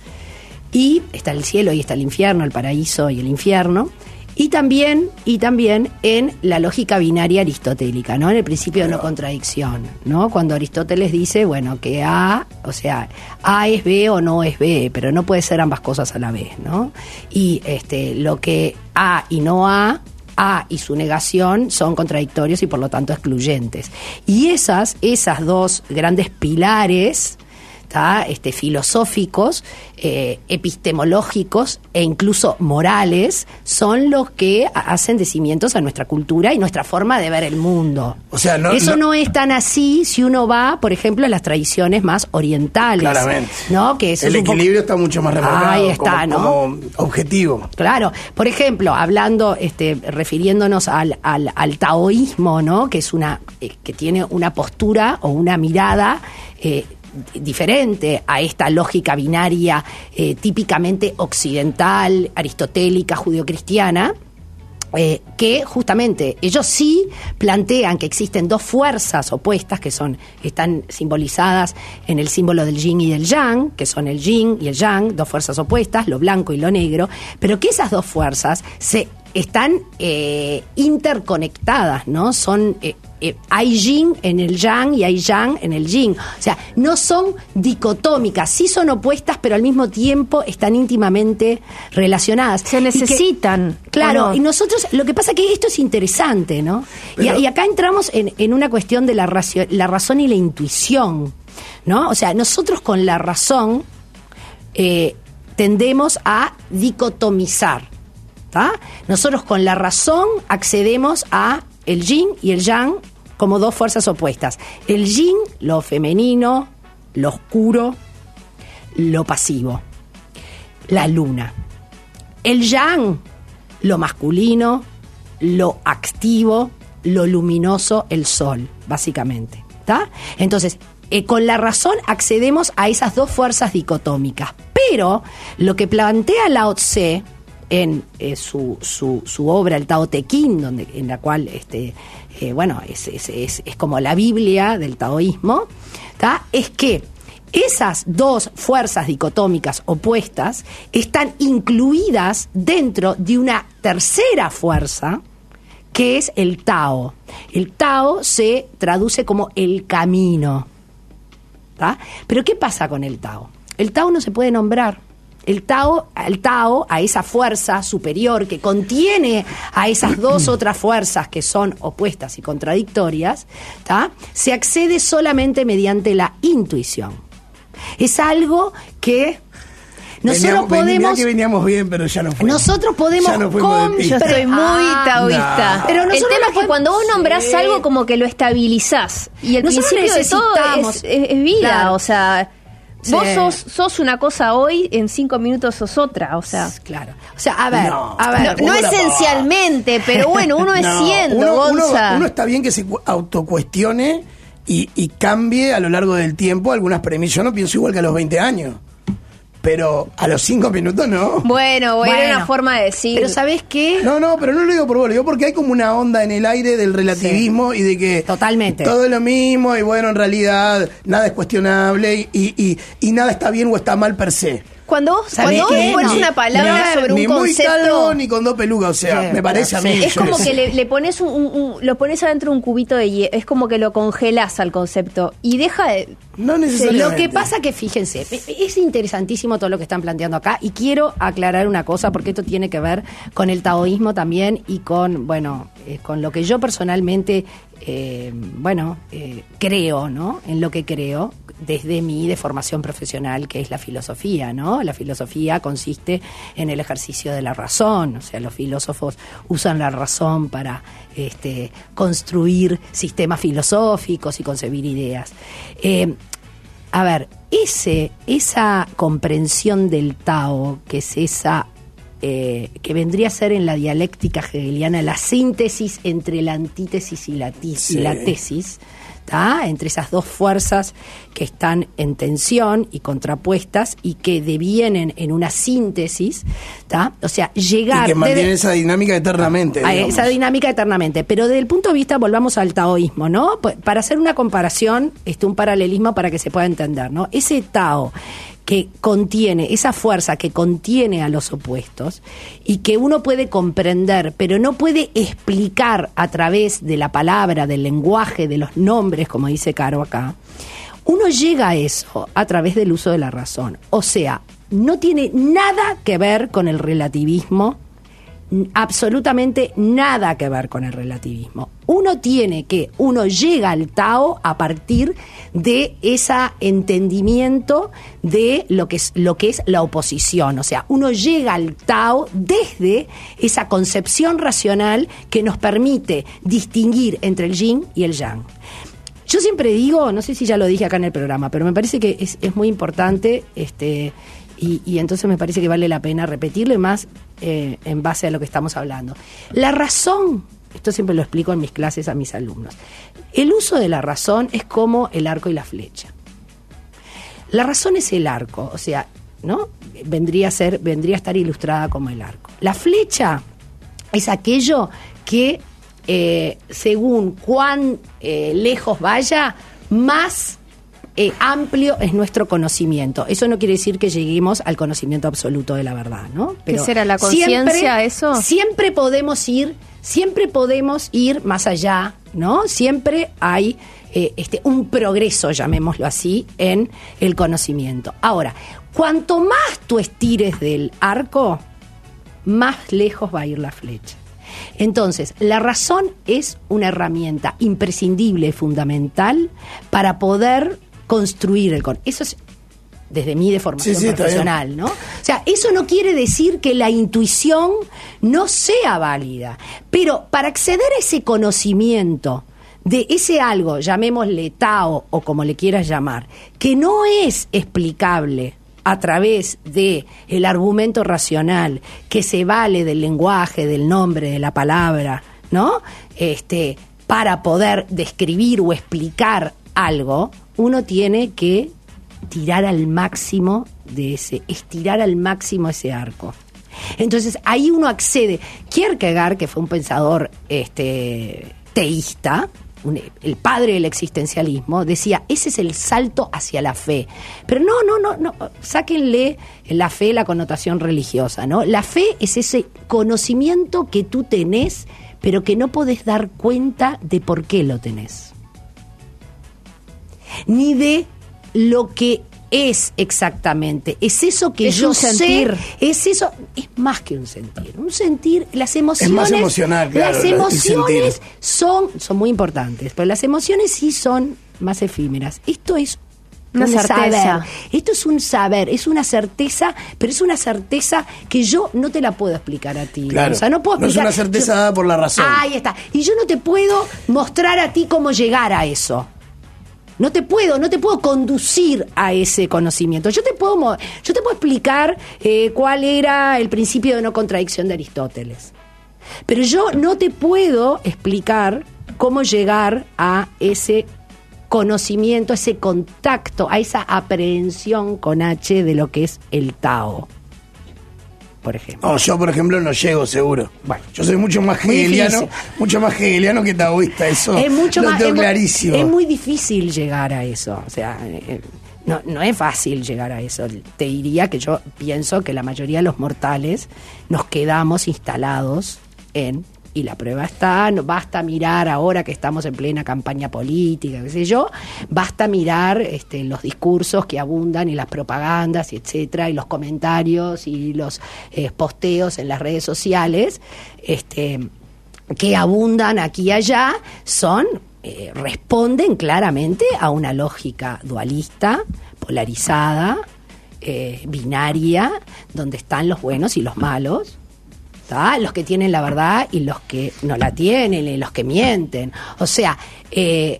S7: y está el cielo y está el infierno, el paraíso y el infierno, y también, y también en la lógica binaria aristotélica, ¿no? En el principio de no contradicción, ¿no? Cuando Aristóteles dice, bueno, que A, o sea, A es B o no es B, pero no puede ser ambas cosas a la vez, ¿no? Y este, lo que A y no A, A y su negación son contradictorios y por lo tanto excluyentes. Y esas, esas dos grandes pilares ¿tá? Este, filosóficos, eh, epistemológicos e incluso morales, son los que hacen de cimientos a nuestra cultura y nuestra forma de ver el mundo.
S3: O sea, no,
S7: Eso no,
S3: no
S7: es tan así si uno va, por ejemplo, a las tradiciones más orientales.
S3: Claramente.
S7: ¿No? Que eso
S3: el
S7: es un
S3: equilibrio
S7: poco...
S3: está mucho más remarcado.
S7: Ahí está,
S3: como,
S7: ¿no?
S3: como objetivo.
S7: Claro, por ejemplo, hablando, este, refiriéndonos al, al, al taoísmo, ¿no? Que es una, eh, que tiene una postura o una mirada eh, diferente a esta lógica binaria eh, típicamente occidental, aristotélica, judeocristiana. Eh, que justamente ellos sí plantean que existen dos fuerzas opuestas que son están simbolizadas en el símbolo del yin y del yang, que son el yin y el yang, dos fuerzas opuestas, lo blanco y lo negro, pero que esas dos fuerzas se están eh, interconectadas, ¿no? Son eh, eh, hay yin en el yang y hay yang en el yin. O sea, no son dicotómicas, sí son opuestas, pero al mismo tiempo están íntimamente relacionadas.
S4: Se necesitan.
S7: Que, claro,
S4: no?
S7: y nosotros, lo que pasa es que esto es interesante, ¿no? Pero, y, y acá entramos en, en una cuestión de la, racio, la razón y la intuición, ¿no? O sea, nosotros con la razón eh, tendemos a dicotomizar. ¿Ah? Nosotros con la razón accedemos a el yin y el yang como dos fuerzas opuestas. El yin, lo femenino, lo oscuro, lo pasivo, la luna. El yang, lo masculino, lo activo, lo luminoso, el sol, básicamente. ¿Tá? Entonces, eh, con la razón accedemos a esas dos fuerzas dicotómicas. Pero lo que plantea Lao Tse en eh, su, su, su obra, el Tao Te Ching, donde, en la cual, este, eh, bueno, es, es, es, es como la Biblia del taoísmo, ¿tá? Es que esas dos fuerzas dicotómicas opuestas están incluidas dentro de una tercera fuerza, que es el Tao. El Tao se traduce como el camino, ¿tá? Pero ¿qué pasa con el Tao? El Tao no se puede nombrar. El Tao, el Tao, a esa fuerza superior que contiene a esas dos otras fuerzas que son opuestas y contradictorias, ¿tá? Se accede solamente mediante la intuición. Es algo que nosotros
S3: veníamos,
S7: podemos...
S3: Mirá que veníamos bien, pero ya no fuimos.
S7: Nosotros podemos...
S3: Ya no fuimos de pista.
S4: Yo estoy muy
S7: Ah,
S4: taoísta.
S3: no.
S7: Pero
S4: el
S7: nosotros
S4: tema
S7: no
S4: es que
S7: podemos-
S4: cuando vos nombrás
S7: Sí.
S4: algo como que lo estabilizás. Y el
S7: Nosotros
S4: principio de todo
S7: necesitamos-
S4: es, es- es vida.
S7: Claro.
S4: O sea,
S7: Sí.
S4: vos sos, sos una cosa hoy, en cinco minutos sos otra. O sea,
S7: Claro. O sea, a ver,
S3: No.
S7: a
S4: no,
S7: ver...
S4: no
S3: ¿cómo la
S4: esencialmente, pero bueno, uno es
S3: No,
S4: siendo,
S3: uno, uno-
S4: Gonza.
S3: uno está bien que se cu- autocuestione y, y cambie a lo largo del tiempo algunas premisas. Yo no pienso igual que a los veinte años, pero a los cinco minutos no.
S4: Bueno, bueno, era
S7: Bueno,
S4: una forma de decir.
S7: Pero ¿sabés qué?
S3: No, no, pero no lo digo por vos, lo digo porque hay como una onda en el aire del relativismo y de que
S7: Totalmente.
S3: todo es lo mismo y bueno, en realidad nada es cuestionable y, y, y nada está bien o está mal per se.
S4: Cuando vos,
S7: ¿Sabés
S4: cuando vos
S7: qué?
S4: pones
S7: No.
S4: una palabra
S3: ni,
S4: sobre
S3: ni
S4: un
S3: muy calvo
S4: concepto,
S3: ni con dos pelucas, o sea,
S7: Sí,
S3: me parece a mí.
S7: sí.
S4: es
S3: yo
S4: como
S3: qué
S4: que
S3: sé.
S4: le, le pones un, un- un- lo pones adentro de un cubito de hielo, es como que lo congelás al concepto y deja de...
S3: No
S7: Lo
S3: necesariamente.
S7: que pasa que, fíjense, es interesantísimo todo lo que están planteando acá y quiero aclarar una cosa porque esto tiene que ver con el taoísmo también y con, bueno, eh, con lo que yo personalmente, eh, bueno, eh, creo, ¿no? En lo que creo desde mi de formación profesional, que es la filosofía, ¿no? La filosofía consiste en el ejercicio de la razón, o sea, los filósofos usan la razón para este, construir sistemas filosóficos y concebir ideas. Eh, a ver, ese, esa comprensión del Tao, que es esa, eh, que vendría a ser en la dialéctica hegeliana la síntesis entre la antítesis y la, tis-
S3: Sí.
S7: y la tesis, ¿tá? Entre esas dos fuerzas que están en tensión y contrapuestas y que devienen en una síntesis, ¿tá? O sea, llegar...
S3: Y que mantiene
S7: desde-
S3: esa dinámica eternamente.
S7: a
S3: digamos.
S7: esa dinámica eternamente. Pero desde el punto de vista, volvamos al taoísmo, ¿no? Pues, para hacer una comparación, este, un paralelismo para que se pueda entender, ¿no? Ese Tao que contiene, esa fuerza que contiene a los opuestos y que uno puede comprender, pero no puede explicar a través de la palabra, del lenguaje, de los nombres, como dice Caro acá, uno llega a eso a través del uso de la razón. O sea, no tiene nada que ver con el relativismo, absolutamente nada que ver con el relativismo. Uno tiene que, uno llega al Tao a partir de ese entendimiento de lo que es, lo que es la oposición. O sea, uno llega al Tao desde esa concepción racional que nos permite distinguir entre el yin y el yang. Yo siempre digo, no sé si ya lo dije acá en el programa, pero me parece que es, es muy importante, este, y, y entonces me parece que vale la pena repetirlo, y más eh, en base a lo que estamos hablando. La razón, esto siempre lo explico en mis clases a mis alumnos, el uso de la razón es como el arco y la flecha. La razón es el arco, o sea, ¿no? Vendría a ser, vendría a estar ilustrada como el arco. La flecha es aquello que Eh, según cuán eh, lejos vaya, más eh, amplio es nuestro conocimiento. Eso no quiere decir que lleguemos al conocimiento absoluto de la verdad, ¿no?
S4: Pero ¿qué será la conciencia, eso?
S7: Siempre podemos ir, siempre podemos ir más allá, ¿no? Siempre hay eh, este, un progreso, llamémoslo así, en el conocimiento. Ahora, cuanto más tú estires del arco, más lejos va a ir la flecha. Entonces, la razón es una herramienta imprescindible, fundamental, para poder construir el conocimiento. Eso es desde mi deformación sí, sí, profesional, ¿no? O sea, eso no quiere decir que la intuición no sea válida, pero para acceder a ese conocimiento de ese algo, llamémosle Tao o como le quieras llamar, que no es explicable a través de el argumento racional, que se vale del lenguaje, del nombre, de la palabra, ¿no? Este, para poder describir o explicar algo, uno tiene que tirar al máximo de ese, estirar al máximo ese arco. Entonces, ahí uno accede. Kierkegaard, que fue un pensador este, teísta, Un, el padre del existencialismo, decía, ese es el salto hacia la fe. Pero no, no, no, no, sáquenle la fe, la connotación religiosa, ¿no? La fe es ese conocimiento que tú tenés, pero que no podés dar cuenta de por qué lo tenés. Ni de lo que es exactamente. Es eso que
S4: es
S7: yo
S4: un
S7: sé,
S4: sentir.
S7: Es eso, es más que un sentir. Un sentir, las emociones.
S3: Es más emocional, claro.
S7: Las emociones son, son muy importantes, pero las emociones sí son más efímeras. Esto es
S4: una
S7: un
S4: certeza.
S7: Saber. Esto es un saber, es una certeza, pero es una certeza que yo no te la puedo explicar a ti.
S3: Claro.
S7: O sea, no puedo
S3: no
S7: explicar.
S3: Es una certeza
S7: yo,
S3: dada por la razón.
S7: Ahí está. Y yo no te puedo mostrar a ti cómo llegar a eso. No te puedo, no te puedo conducir a ese conocimiento. Yo te puedo, yo te puedo explicar eh, cuál era el principio de no contradicción de Aristóteles. Pero yo no te puedo explicar cómo llegar a ese conocimiento, a ese contacto, a esa aprehensión con H de lo que es el Tao, por ejemplo.
S3: No, yo, por ejemplo, no llego seguro.
S7: Bueno,
S3: yo soy mucho más hegeliano, mucho más hegeliano que taoísta, eso
S7: es mucho
S3: lo
S7: más,
S3: tengo
S7: es,
S3: clarísimo.
S7: Es muy difícil llegar a eso, o sea, eh, no, no es fácil llegar a eso. Te diría que yo pienso que la mayoría de los mortales nos quedamos instalados en... Y la prueba está, no basta mirar ahora que estamos en plena campaña política, qué sé yo, basta mirar este, los discursos que abundan y las propagandas, y etcétera, y los comentarios y los eh, posteos en las redes sociales, este, que abundan aquí y allá, son, eh, responden claramente a una lógica dualista, polarizada, eh, binaria, donde están los buenos y los malos. ¿Tá? Los que tienen la verdad y los que no la tienen, y los que mienten. O sea, eh,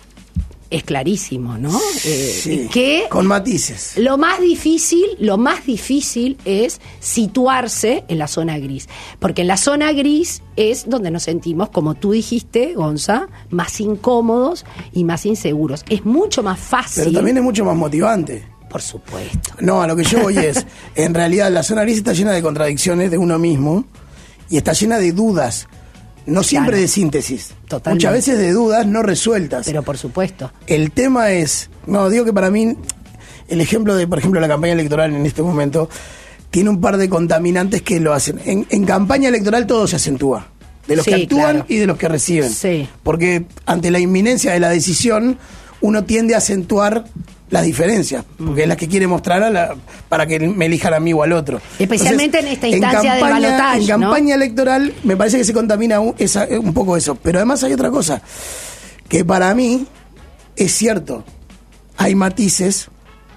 S7: es clarísimo, ¿no? Eh,
S3: sí,
S7: que
S3: con matices.
S7: Lo más difícil, lo más difícil es situarse en la zona gris. Porque en la zona gris es donde nos sentimos, como tú dijiste, Gonza, más incómodos y más inseguros. Es mucho más fácil.
S3: Pero también es mucho más motivante.
S7: Por supuesto.
S3: No, a lo que yo voy es, en realidad la zona gris está llena de contradicciones de uno mismo y está llena de dudas, no siempre claro. de síntesis.
S7: Totalmente.
S3: Muchas veces de dudas no resueltas.
S7: Pero por supuesto.
S3: El tema es, no, digo que para mí, el ejemplo de, por ejemplo, la campaña electoral en este momento, tiene un par de contaminantes que lo hacen. En, en campaña electoral todo se acentúa. De los sí, que actúan claro. y de los que reciben.
S7: Sí.
S3: Porque ante la inminencia de la decisión, uno tiende a acentuar las diferencias, porque es la que quiere mostrar a la, para que me elijan a mí o al otro.
S7: Especialmente
S3: Entonces,
S7: en esta instancia
S3: en campaña,
S7: del balotaje,
S3: en campaña ¿no? electoral me parece que se contamina un, esa, un poco eso. Pero además hay otra cosa, que para mí es cierto, hay matices,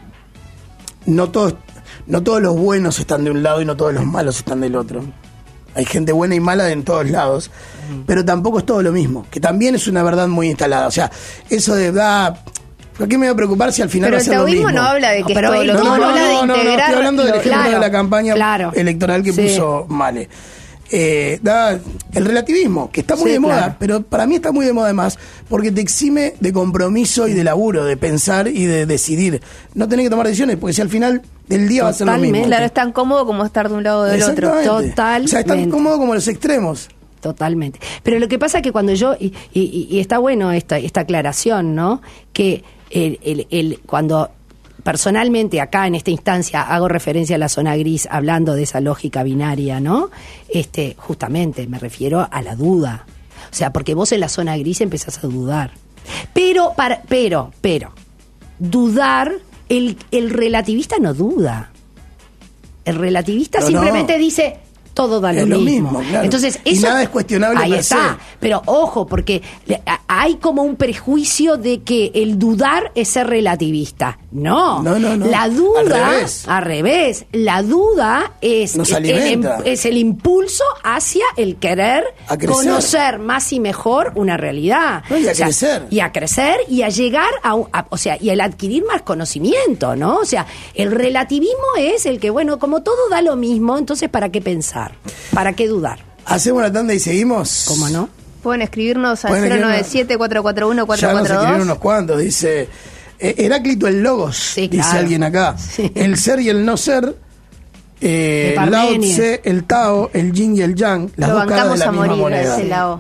S3: no todos, no todos los buenos están de un lado y no todos los malos están del otro. Hay gente buena y mala en todos lados, mm. pero tampoco es todo lo mismo, que también es una verdad muy instalada. O sea, eso de da... ¿Por qué me voy a preocupar si al final
S4: pero
S3: va a ser lo mismo?
S4: Pero el taoísmo no habla de que
S7: no,
S4: es todo lo
S3: no,
S4: mismo,
S3: no,
S4: habla de
S3: no, no,
S4: integrar...
S3: no, estoy hablando del ejemplo
S7: claro,
S3: de la campaña
S7: claro.
S3: electoral que
S7: sí.
S3: puso Male. Eh, da el relativismo, que está muy
S7: sí,
S3: de moda,
S7: claro.
S3: pero para mí está muy de moda además, porque te exime de compromiso y de laburo, de pensar y de decidir. No tenés que tomar decisiones, porque si al final del día va a ser lo mismo.
S4: Claro, es tan cómodo como estar de un lado o del otro.
S7: Totalmente.
S3: O sea, es tan cómodo como los extremos.
S7: Totalmente. Pero lo que pasa es que cuando yo, y, y, y está bueno esta, esta aclaración, ¿no? Que el, el, el, cuando personalmente acá en esta instancia hago referencia a la zona gris hablando de esa lógica binaria, ¿no? Este, justamente me refiero a la duda. O sea, porque vos en la zona gris empezás a dudar. Pero, para, pero, pero, dudar, el, el relativista no duda. El relativista no, simplemente no. dice... todo da lo,
S3: es lo
S7: mismo.
S3: mismo claro.
S7: Entonces,
S3: y
S7: eso,
S3: nada es cuestionable.
S7: Ahí está.
S3: Se.
S7: Pero ojo, porque hay como un prejuicio de que el dudar es ser relativista. No.
S3: No, no, no.
S7: La duda,
S3: al revés.
S7: Al revés. La duda es,
S3: Nos
S7: el,
S3: alimenta.
S7: es el impulso hacia el querer conocer más y mejor una realidad.
S3: No, y a
S7: o sea,
S3: crecer.
S7: Y a crecer y a llegar a, a, o sea, y el adquirir más conocimiento, ¿no? O sea, el relativismo es el que, bueno, como todo da lo mismo, entonces ¿para qué pensar? ¿Para qué dudar?
S3: Hacemos la tanda y seguimos.
S7: ¿Cómo no?
S4: Pueden escribirnos al cero nueve siete, cuatro cuatro uno, cuatro cuatro dos.
S3: Ya nos escribieron unos cuantos. Dice eh, Heráclito el Logos, sí, dice claro. alguien acá. Sí. El ser y el no ser, eh, Lao Tse, el Tao, el Yin y el Yang, las
S4: Lo
S3: dos caras de la
S4: a
S3: misma
S4: morir,
S3: moneda.
S4: Ese Lao.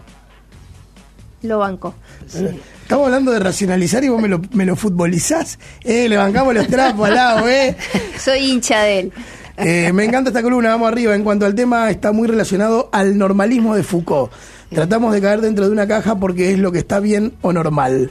S4: Lo banco.
S3: Sí. Estamos hablando de racionalizar y vos me lo, me lo futbolizás. Eh, le bancamos los trapos al lado, eh.
S4: Soy hincha de él.
S3: Eh, me encanta esta columna, vamos arriba. En cuanto al tema, está muy relacionado al normalismo de Foucault. Tratamos de caer dentro de una caja porque es lo que está bien o normal.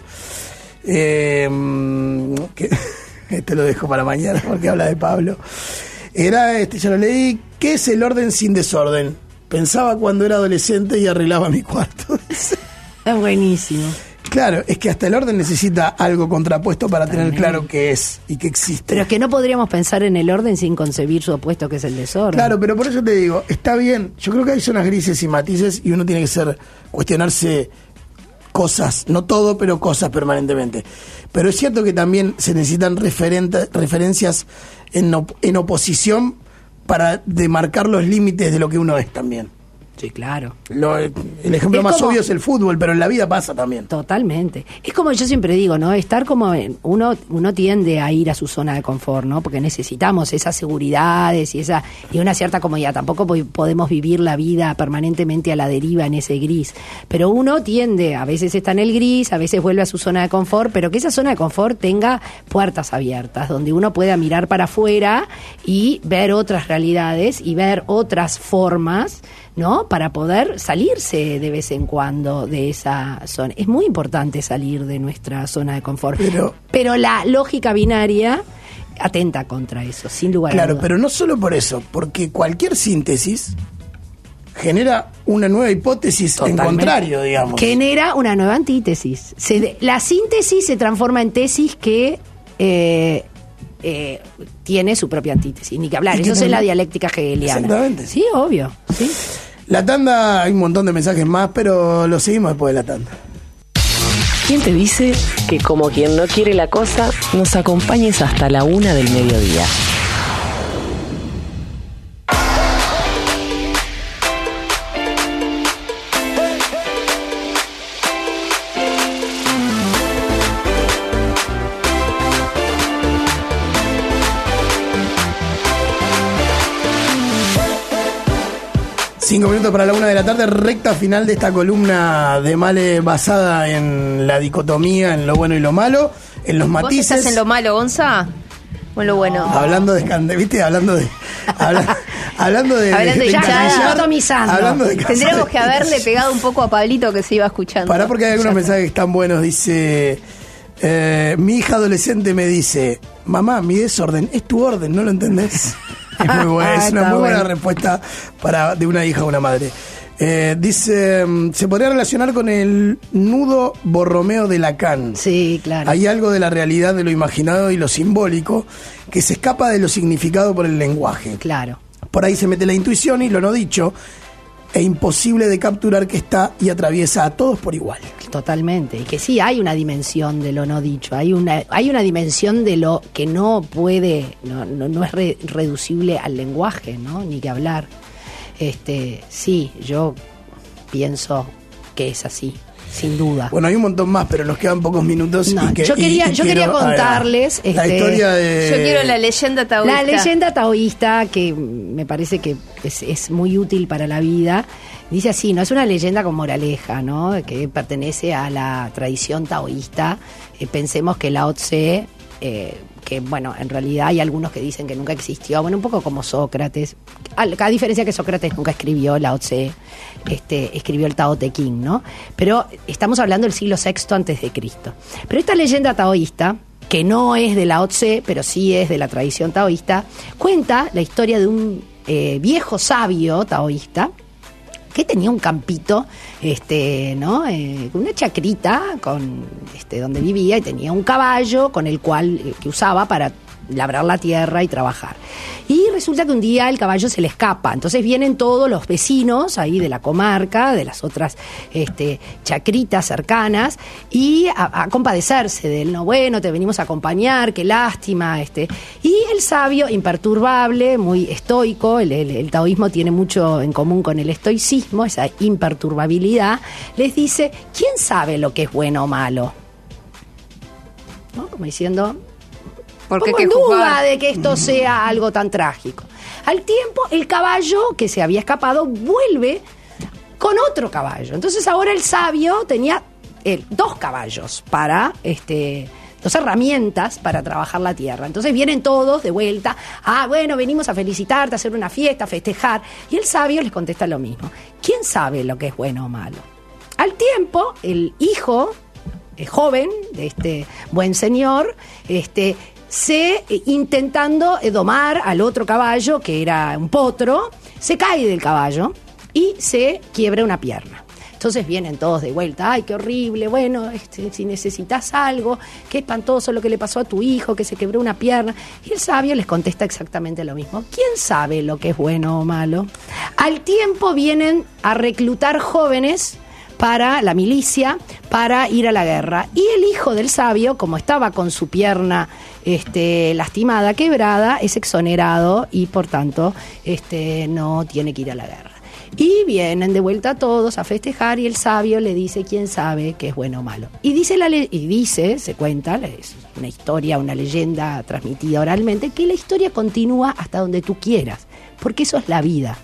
S3: Eh, que, este lo dejo para mañana porque habla de Pablo. Era, este, ya lo leí. ¿Qué es el orden sin desorden? Pensaba cuando era adolescente y arreglaba mi cuarto.
S7: Es buenísimo.
S3: Claro, es que hasta el orden necesita algo contrapuesto para También. tener claro qué es y qué existe.
S7: Pero es que no podríamos pensar en el orden sin concebir su opuesto, que es el desorden.
S3: Claro, pero por eso te digo, está bien. Yo creo que hay zonas grises y matices y uno tiene que ser cuestionarse cosas, no todo, pero cosas permanentemente. Pero es cierto que también se necesitan referente, referencias en, op, en oposición para demarcar los límites de lo que uno es también.
S7: Sí, claro.
S3: Lo, el ejemplo es más como, obvio es el fútbol, pero en la vida pasa también.
S7: Totalmente. Es como yo siempre digo, ¿no? Estar como en, uno uno tiende a ir a su zona de confort, ¿no? Porque necesitamos esas seguridades y esa y una cierta comodidad. Tampoco podemos vivir la vida permanentemente a la deriva en ese gris. Pero uno tiende, a veces está en el gris, a veces vuelve a su zona de confort, pero que esa zona de confort tenga puertas abiertas, donde uno pueda mirar para afuera y ver otras realidades y ver otras formas, ¿no? Para poder salirse de vez en cuando de esa zona. Es muy importante salir de nuestra zona de confort. Pero, pero la lógica binaria atenta contra eso, sin lugar
S3: claro,
S7: a dudas.
S3: Claro, pero no solo por eso, porque cualquier síntesis genera una nueva hipótesis Totalmente. en contrario, digamos.
S7: Genera una nueva antítesis. Se, la síntesis se transforma en tesis que... Eh, Eh, tiene su propia antítesis, ni que hablar. Eso es la dialéctica hegeliana.
S3: Exactamente.
S7: Sí, obvio. ¿Sí?
S3: La tanda, hay un montón de mensajes más, pero lo seguimos después de la tanda.
S1: ¿Quién te dice que como quien no quiere la cosa, nos acompañes hasta la una del mediodía?
S3: Cinco minutos para la una de la tarde, recta final de esta columna de Male basada en la dicotomía, en lo bueno y lo malo, en los matices.
S4: ¿Vos estás en lo malo, Gonza? O en lo bueno.
S3: Hablando de escande, ¿viste? Hablando de. Habla, hablando de.
S4: Hablando de, de
S7: ya, dicotomizando.
S3: Hablando de
S4: Tendríamos que haberle pegado un poco a Pablito que se iba escuchando.
S3: Pará, porque hay algunos mensajes que están buenos. Dice. Eh, mi hija adolescente me dice, mamá, mi desorden es tu orden, ¿no lo entendés? Es muy buena, es una muy buena bueno. respuesta para, de una hija a una madre. Eh, dice, se podría relacionar con el nudo Borromeo de Lacan.
S7: Sí, claro.
S3: Hay algo de la realidad, de lo imaginado y lo simbólico que se escapa de lo significado por el lenguaje.
S7: Claro.
S3: Por ahí se mete la intuición y lo no dicho, e imposible de capturar que está y atraviesa a todos por igual.
S7: Totalmente. Y que sí, hay una dimensión de lo no dicho, hay una, hay una dimensión de lo que no puede, no, no, no es re, reducible al lenguaje, ¿no? Ni que hablar. Este, sí, yo pienso que es así, sin duda.
S3: Bueno, hay un montón más, pero nos quedan pocos minutos.
S7: No,
S3: y que,
S7: yo quería,
S3: y, y
S7: yo
S3: quiero,
S7: quería contarles
S3: ver, la
S7: este,
S3: historia de...
S4: Yo quiero la leyenda taoísta.
S7: La leyenda taoísta, que me parece que es, es muy útil para la vida. Dice así, no es una leyenda con moraleja, ¿no? Que pertenece a la tradición taoísta. Eh, pensemos que Lao Tse, eh, que bueno, en realidad hay algunos que dicen que nunca existió, bueno, un poco como Sócrates, a, a diferencia que Sócrates nunca escribió, Lao Tse este, escribió el Tao Te Ching, ¿no? Pero estamos hablando del siglo sexto antes de Cristo. Pero esta leyenda taoísta, que no es de Lao Tse, pero sí es de la tradición taoísta, cuenta la historia de un eh, viejo sabio taoísta que tenía un campito, este, ¿no? Eh, una chacrita con, este, donde vivía, y tenía un caballo con el cual eh, que usaba para labrar la tierra y trabajar. Y resulta que un día el caballo se le escapa, entonces vienen todos los vecinos ahí de la comarca, de las otras este, chacritas cercanas, y a, a compadecerse de él, no, bueno, te venimos a acompañar, qué lástima, este. Y el sabio, imperturbable, muy estoico, el, el, el taoísmo tiene mucho en común con el estoicismo, esa imperturbabilidad, les dice, ¿quién sabe lo que es bueno o malo? ¿No? Como diciendo...
S4: Porque
S7: Pongo en duda de que esto sea algo tan trágico. Al tiempo, el caballo que se había escapado vuelve con otro caballo. Entonces ahora el sabio tenía eh, dos caballos para, este, dos herramientas para trabajar la tierra. Entonces vienen todos de vuelta. Ah, bueno, venimos a felicitarte, a hacer una fiesta, a festejar. Y el sabio les contesta lo mismo. ¿Quién sabe lo que es bueno o malo? Al tiempo, el hijo eh, joven de este buen señor, este... se, eh, intentando eh, domar al otro caballo, que era un potro, se cae del caballo y se quiebra una pierna. Entonces vienen todos de vuelta, ay, qué horrible, bueno, este, si necesitas algo, qué espantoso lo que le pasó a tu hijo, que se quebró una pierna. Y el sabio les contesta exactamente lo mismo. ¿Quién sabe lo que es bueno o malo? Al tiempo vienen a reclutar jóvenes para la milicia, para ir a la guerra. Y el hijo del sabio, como estaba con su pierna este, lastimada, quebrada, es exonerado y por tanto este, no tiene que ir a la guerra. Y vienen de vuelta todos a festejar y el sabio le dice quién sabe qué es bueno o malo. Y dice, la le- y dice, se cuenta, es una historia, una leyenda transmitida oralmente, que la historia continúa hasta donde tú quieras, porque eso es la vida,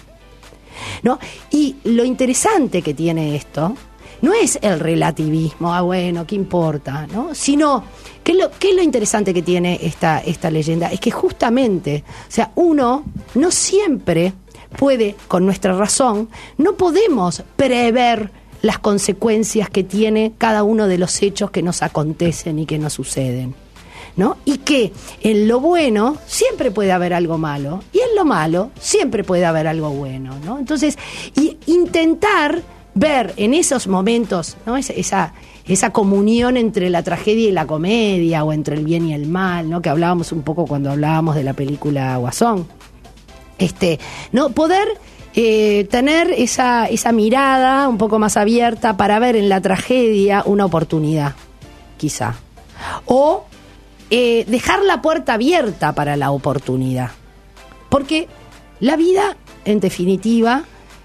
S7: ¿no? Y lo interesante que tiene esto no es el relativismo, ah bueno, ¿qué importa?, ¿no? Sino que lo, que es lo interesante que tiene esta, esta leyenda, es que justamente, o sea, uno no siempre puede, con nuestra razón, no podemos prever las consecuencias que tiene cada uno de los hechos que nos acontecen y que nos suceden, ¿no? Y que en lo bueno siempre puede haber algo malo y en lo malo siempre puede haber algo bueno, ¿no? Entonces, y intentar ver en esos momentos, ¿no? Esa, esa, esa comunión entre la tragedia y la comedia, o entre el bien y el mal, ¿no? Que hablábamos un poco cuando hablábamos de la película Guasón. Este, ¿no? Poder eh, tener esa, esa mirada un poco más abierta para ver en la tragedia una oportunidad, quizá. O Eh, dejar la puerta abierta para la oportunidad, porque la vida, en definitiva,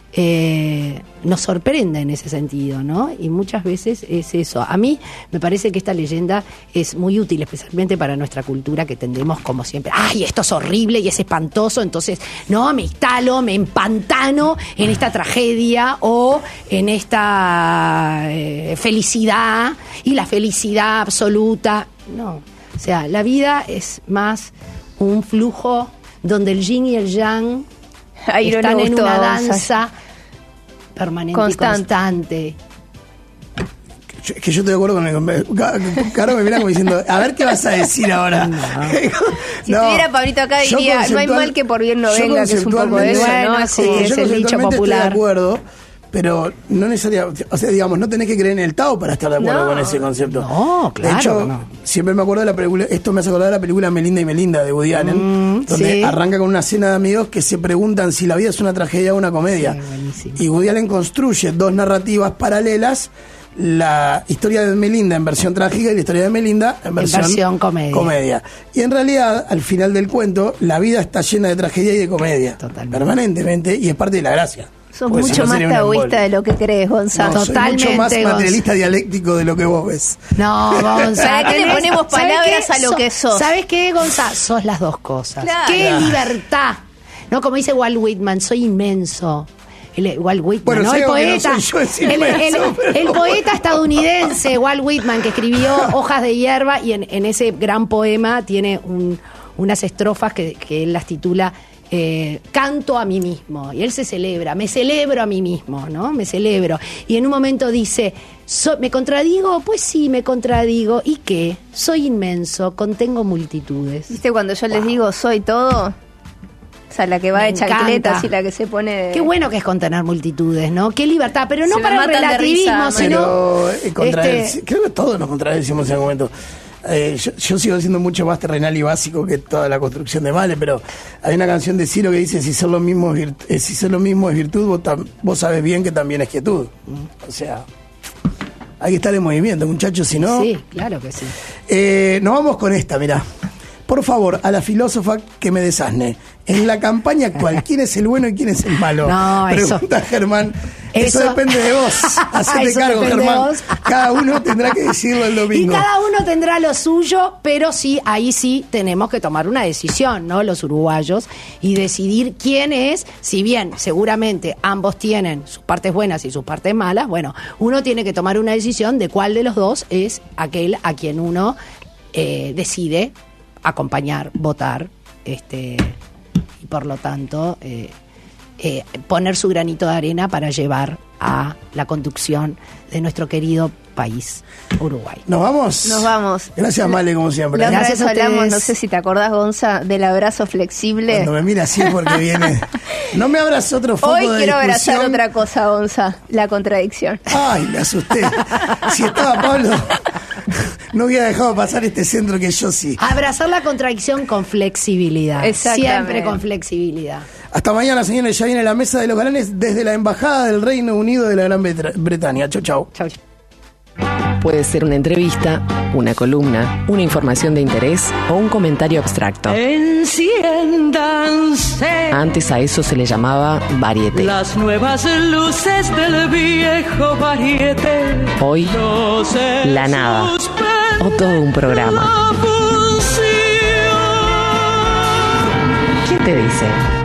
S7: eh, nos sorprende en ese sentido, ¿no? Y muchas veces es eso. A mí me parece que esta leyenda es muy útil, especialmente para nuestra cultura, que tendemos como siempre, ¡ay, esto es horrible y es espantoso! Entonces, no, me instalo, me empantano en esta tragedia o en esta eh, felicidad, y la felicidad absoluta, no. O sea, la vida es más un flujo donde el yin y el yang
S4: Ahí no
S7: están
S4: le
S7: en
S4: gustó
S7: una
S4: a Gonza.
S7: danza permanente
S4: Constante.
S7: y constante.
S3: yo- es que yo estoy de acuerdo con el. Caro me mira como diciendo, a ver qué vas a decir ahora.
S4: Si estuviera Pablito acá
S3: yo
S4: diría, no hay
S3: conceptual-
S4: mal que por bien no
S3: yo
S4: venga, que es un poco
S3: conceptualmente-
S4: eso, ¿no?
S7: Bueno,
S4: Así
S7: sí,
S4: que
S7: es
S3: yo
S7: el dicho
S3: conceptualmente
S7: popular.
S3: estoy de acuerdo, pero no necesariamente, o sea, digamos, no tenés que creer en el Tao para estar de acuerdo
S4: No.
S3: con ese concepto.
S7: No, claro
S3: De hecho,
S7: que no.
S3: siempre me acuerdo de la película, esto me hace acordar de la película Melinda y Melinda de Woody Allen,
S7: Mm,
S3: donde
S7: sí.
S3: arranca con una cena de amigos que se preguntan si la vida es una tragedia o una comedia.
S7: Sí, buenísimo.
S3: Y Woody Allen construye dos narrativas paralelas, la historia de Melinda en versión trágica y la historia de Melinda en versión,
S7: versión comedia.
S3: comedia. Y en realidad, al final del cuento, la vida está llena de tragedia y de comedia.
S7: Totalmente.
S3: Permanentemente, y es parte de la gracia.
S4: Sos
S3: Porque si
S4: mucho
S3: no
S4: más
S3: sería un
S4: taoísta
S3: embole.
S4: de lo que crees, Gonzalo.
S3: No, soy
S7: Totalmente,
S3: mucho más
S7: Gonz.
S3: materialista dialéctico de lo que vos ves.
S7: No, Gonza.
S4: ¿Para qué le
S7: tenés-
S4: ponemos
S7: ¿sabés
S4: palabras
S7: qué?
S4: a lo
S7: So-
S4: que sos?
S7: ¿Sabes qué, Gonza? Sos las dos cosas.
S4: Claro.
S7: ¡Qué
S3: Claro.
S7: libertad! No, como dice Walt Whitman, soy inmenso. El, Walt Whitman,
S3: Bueno,
S7: ¿no?
S3: sé
S7: El
S3: algo que no
S7: poeta,
S3: soy yo, es
S7: el,
S3: inmenso,
S7: el-
S3: pero-
S7: el poeta estadounidense Walt Whitman, que escribió Hojas de hierba, y en, en ese gran poema tiene un- unas estrofas que, que él las titula eh, Canto a mí mismo. Y él se celebra, me celebro a mí mismo, ¿no? Me celebro. Y en un momento dice, "So- ¿me contradigo? Pues sí, me contradigo. ¿Y qué? Soy inmenso, contengo multitudes.
S4: ¿Viste cuando yo les digo soy todo? O sea, la que va
S7: Me
S4: de chancletas
S7: encanta.
S4: y la que se pone...
S7: Qué bueno que es contener multitudes, ¿no? Qué libertad, pero no
S4: Se me
S7: para el
S4: matan de
S7: relativismo,
S4: risa,
S7: sino...
S3: Pero eh, contra
S7: este,
S3: creo que todos nos contradecimos en algún momento. Eh, yo, yo sigo siendo mucho más terrenal y básico que toda la construcción de Male, pero hay una canción de Ciro que dice, si ser lo mismo es, virt- eh, si ser lo mismo es virtud, vos, tam- vos sabés bien que también es quietud. O sea, hay que estar en movimiento, muchachos, si no...
S7: Sí, claro que sí.
S3: Eh, nos vamos con esta, mirá. Por favor, a la filósofa que me desasne. En la campaña actual, ¿quién es el bueno y quién es el malo?
S7: No, eso-
S3: Pregunta Germán. Eso,
S7: eso-
S3: depende de vos. Hacete
S7: Eso
S3: cargo,
S7: depende de
S3: Germán.
S7: vos.
S3: Cada uno tendrá que decirlo el
S7: Y
S3: domingo.
S7: cada uno tendrá lo suyo, pero sí, ahí sí tenemos que tomar una decisión, ¿no? Los uruguayos, y decidir quién es, si bien seguramente ambos tienen sus partes buenas y sus partes malas, bueno, uno tiene que tomar una decisión de cuál de los dos es aquel a quien uno eh, decide acompañar, votar, este, y por lo tanto eh, eh, poner su granito de arena para llevar a la conducción de nuestro querido país, Uruguay.
S3: ¿Nos vamos?
S4: Nos vamos.
S3: Gracias, Male, como siempre.
S4: La otra
S7: Gracias
S4: vez
S7: a
S4: hablamos,
S7: ustedes.
S4: no sé si te acordás, Gonza, del abrazo flexible.
S3: Cuando me mira así es porque viene. No me abras otro foco
S4: Hoy
S3: de
S4: quiero
S3: discusión.
S4: abrazar otra cosa, Gonza, la contradicción.
S3: Ay, me asusté. Si estaba Pablo, no hubiera dejado pasar este centro que yo sí.
S7: Abrazar la contradicción con flexibilidad.
S4: Exactamente.
S7: Siempre con flexibilidad.
S3: Hasta mañana, señores. Ya viene la mesa de los galanes desde la Embajada del Reino Unido de la Gran Bretra- Bretaña. Chau, chau.
S7: Chau.
S1: Puede ser una entrevista, una columna, una información de interés o un comentario abstracto.
S8: Enciéndanse
S1: Antes a eso se le llamaba variete.
S8: las nuevas luces del viejo variete.
S1: Hoy,
S8: No se
S1: la nada.
S8: suspende
S1: O todo un programa.
S8: la función.
S1: ¿Quién te dice?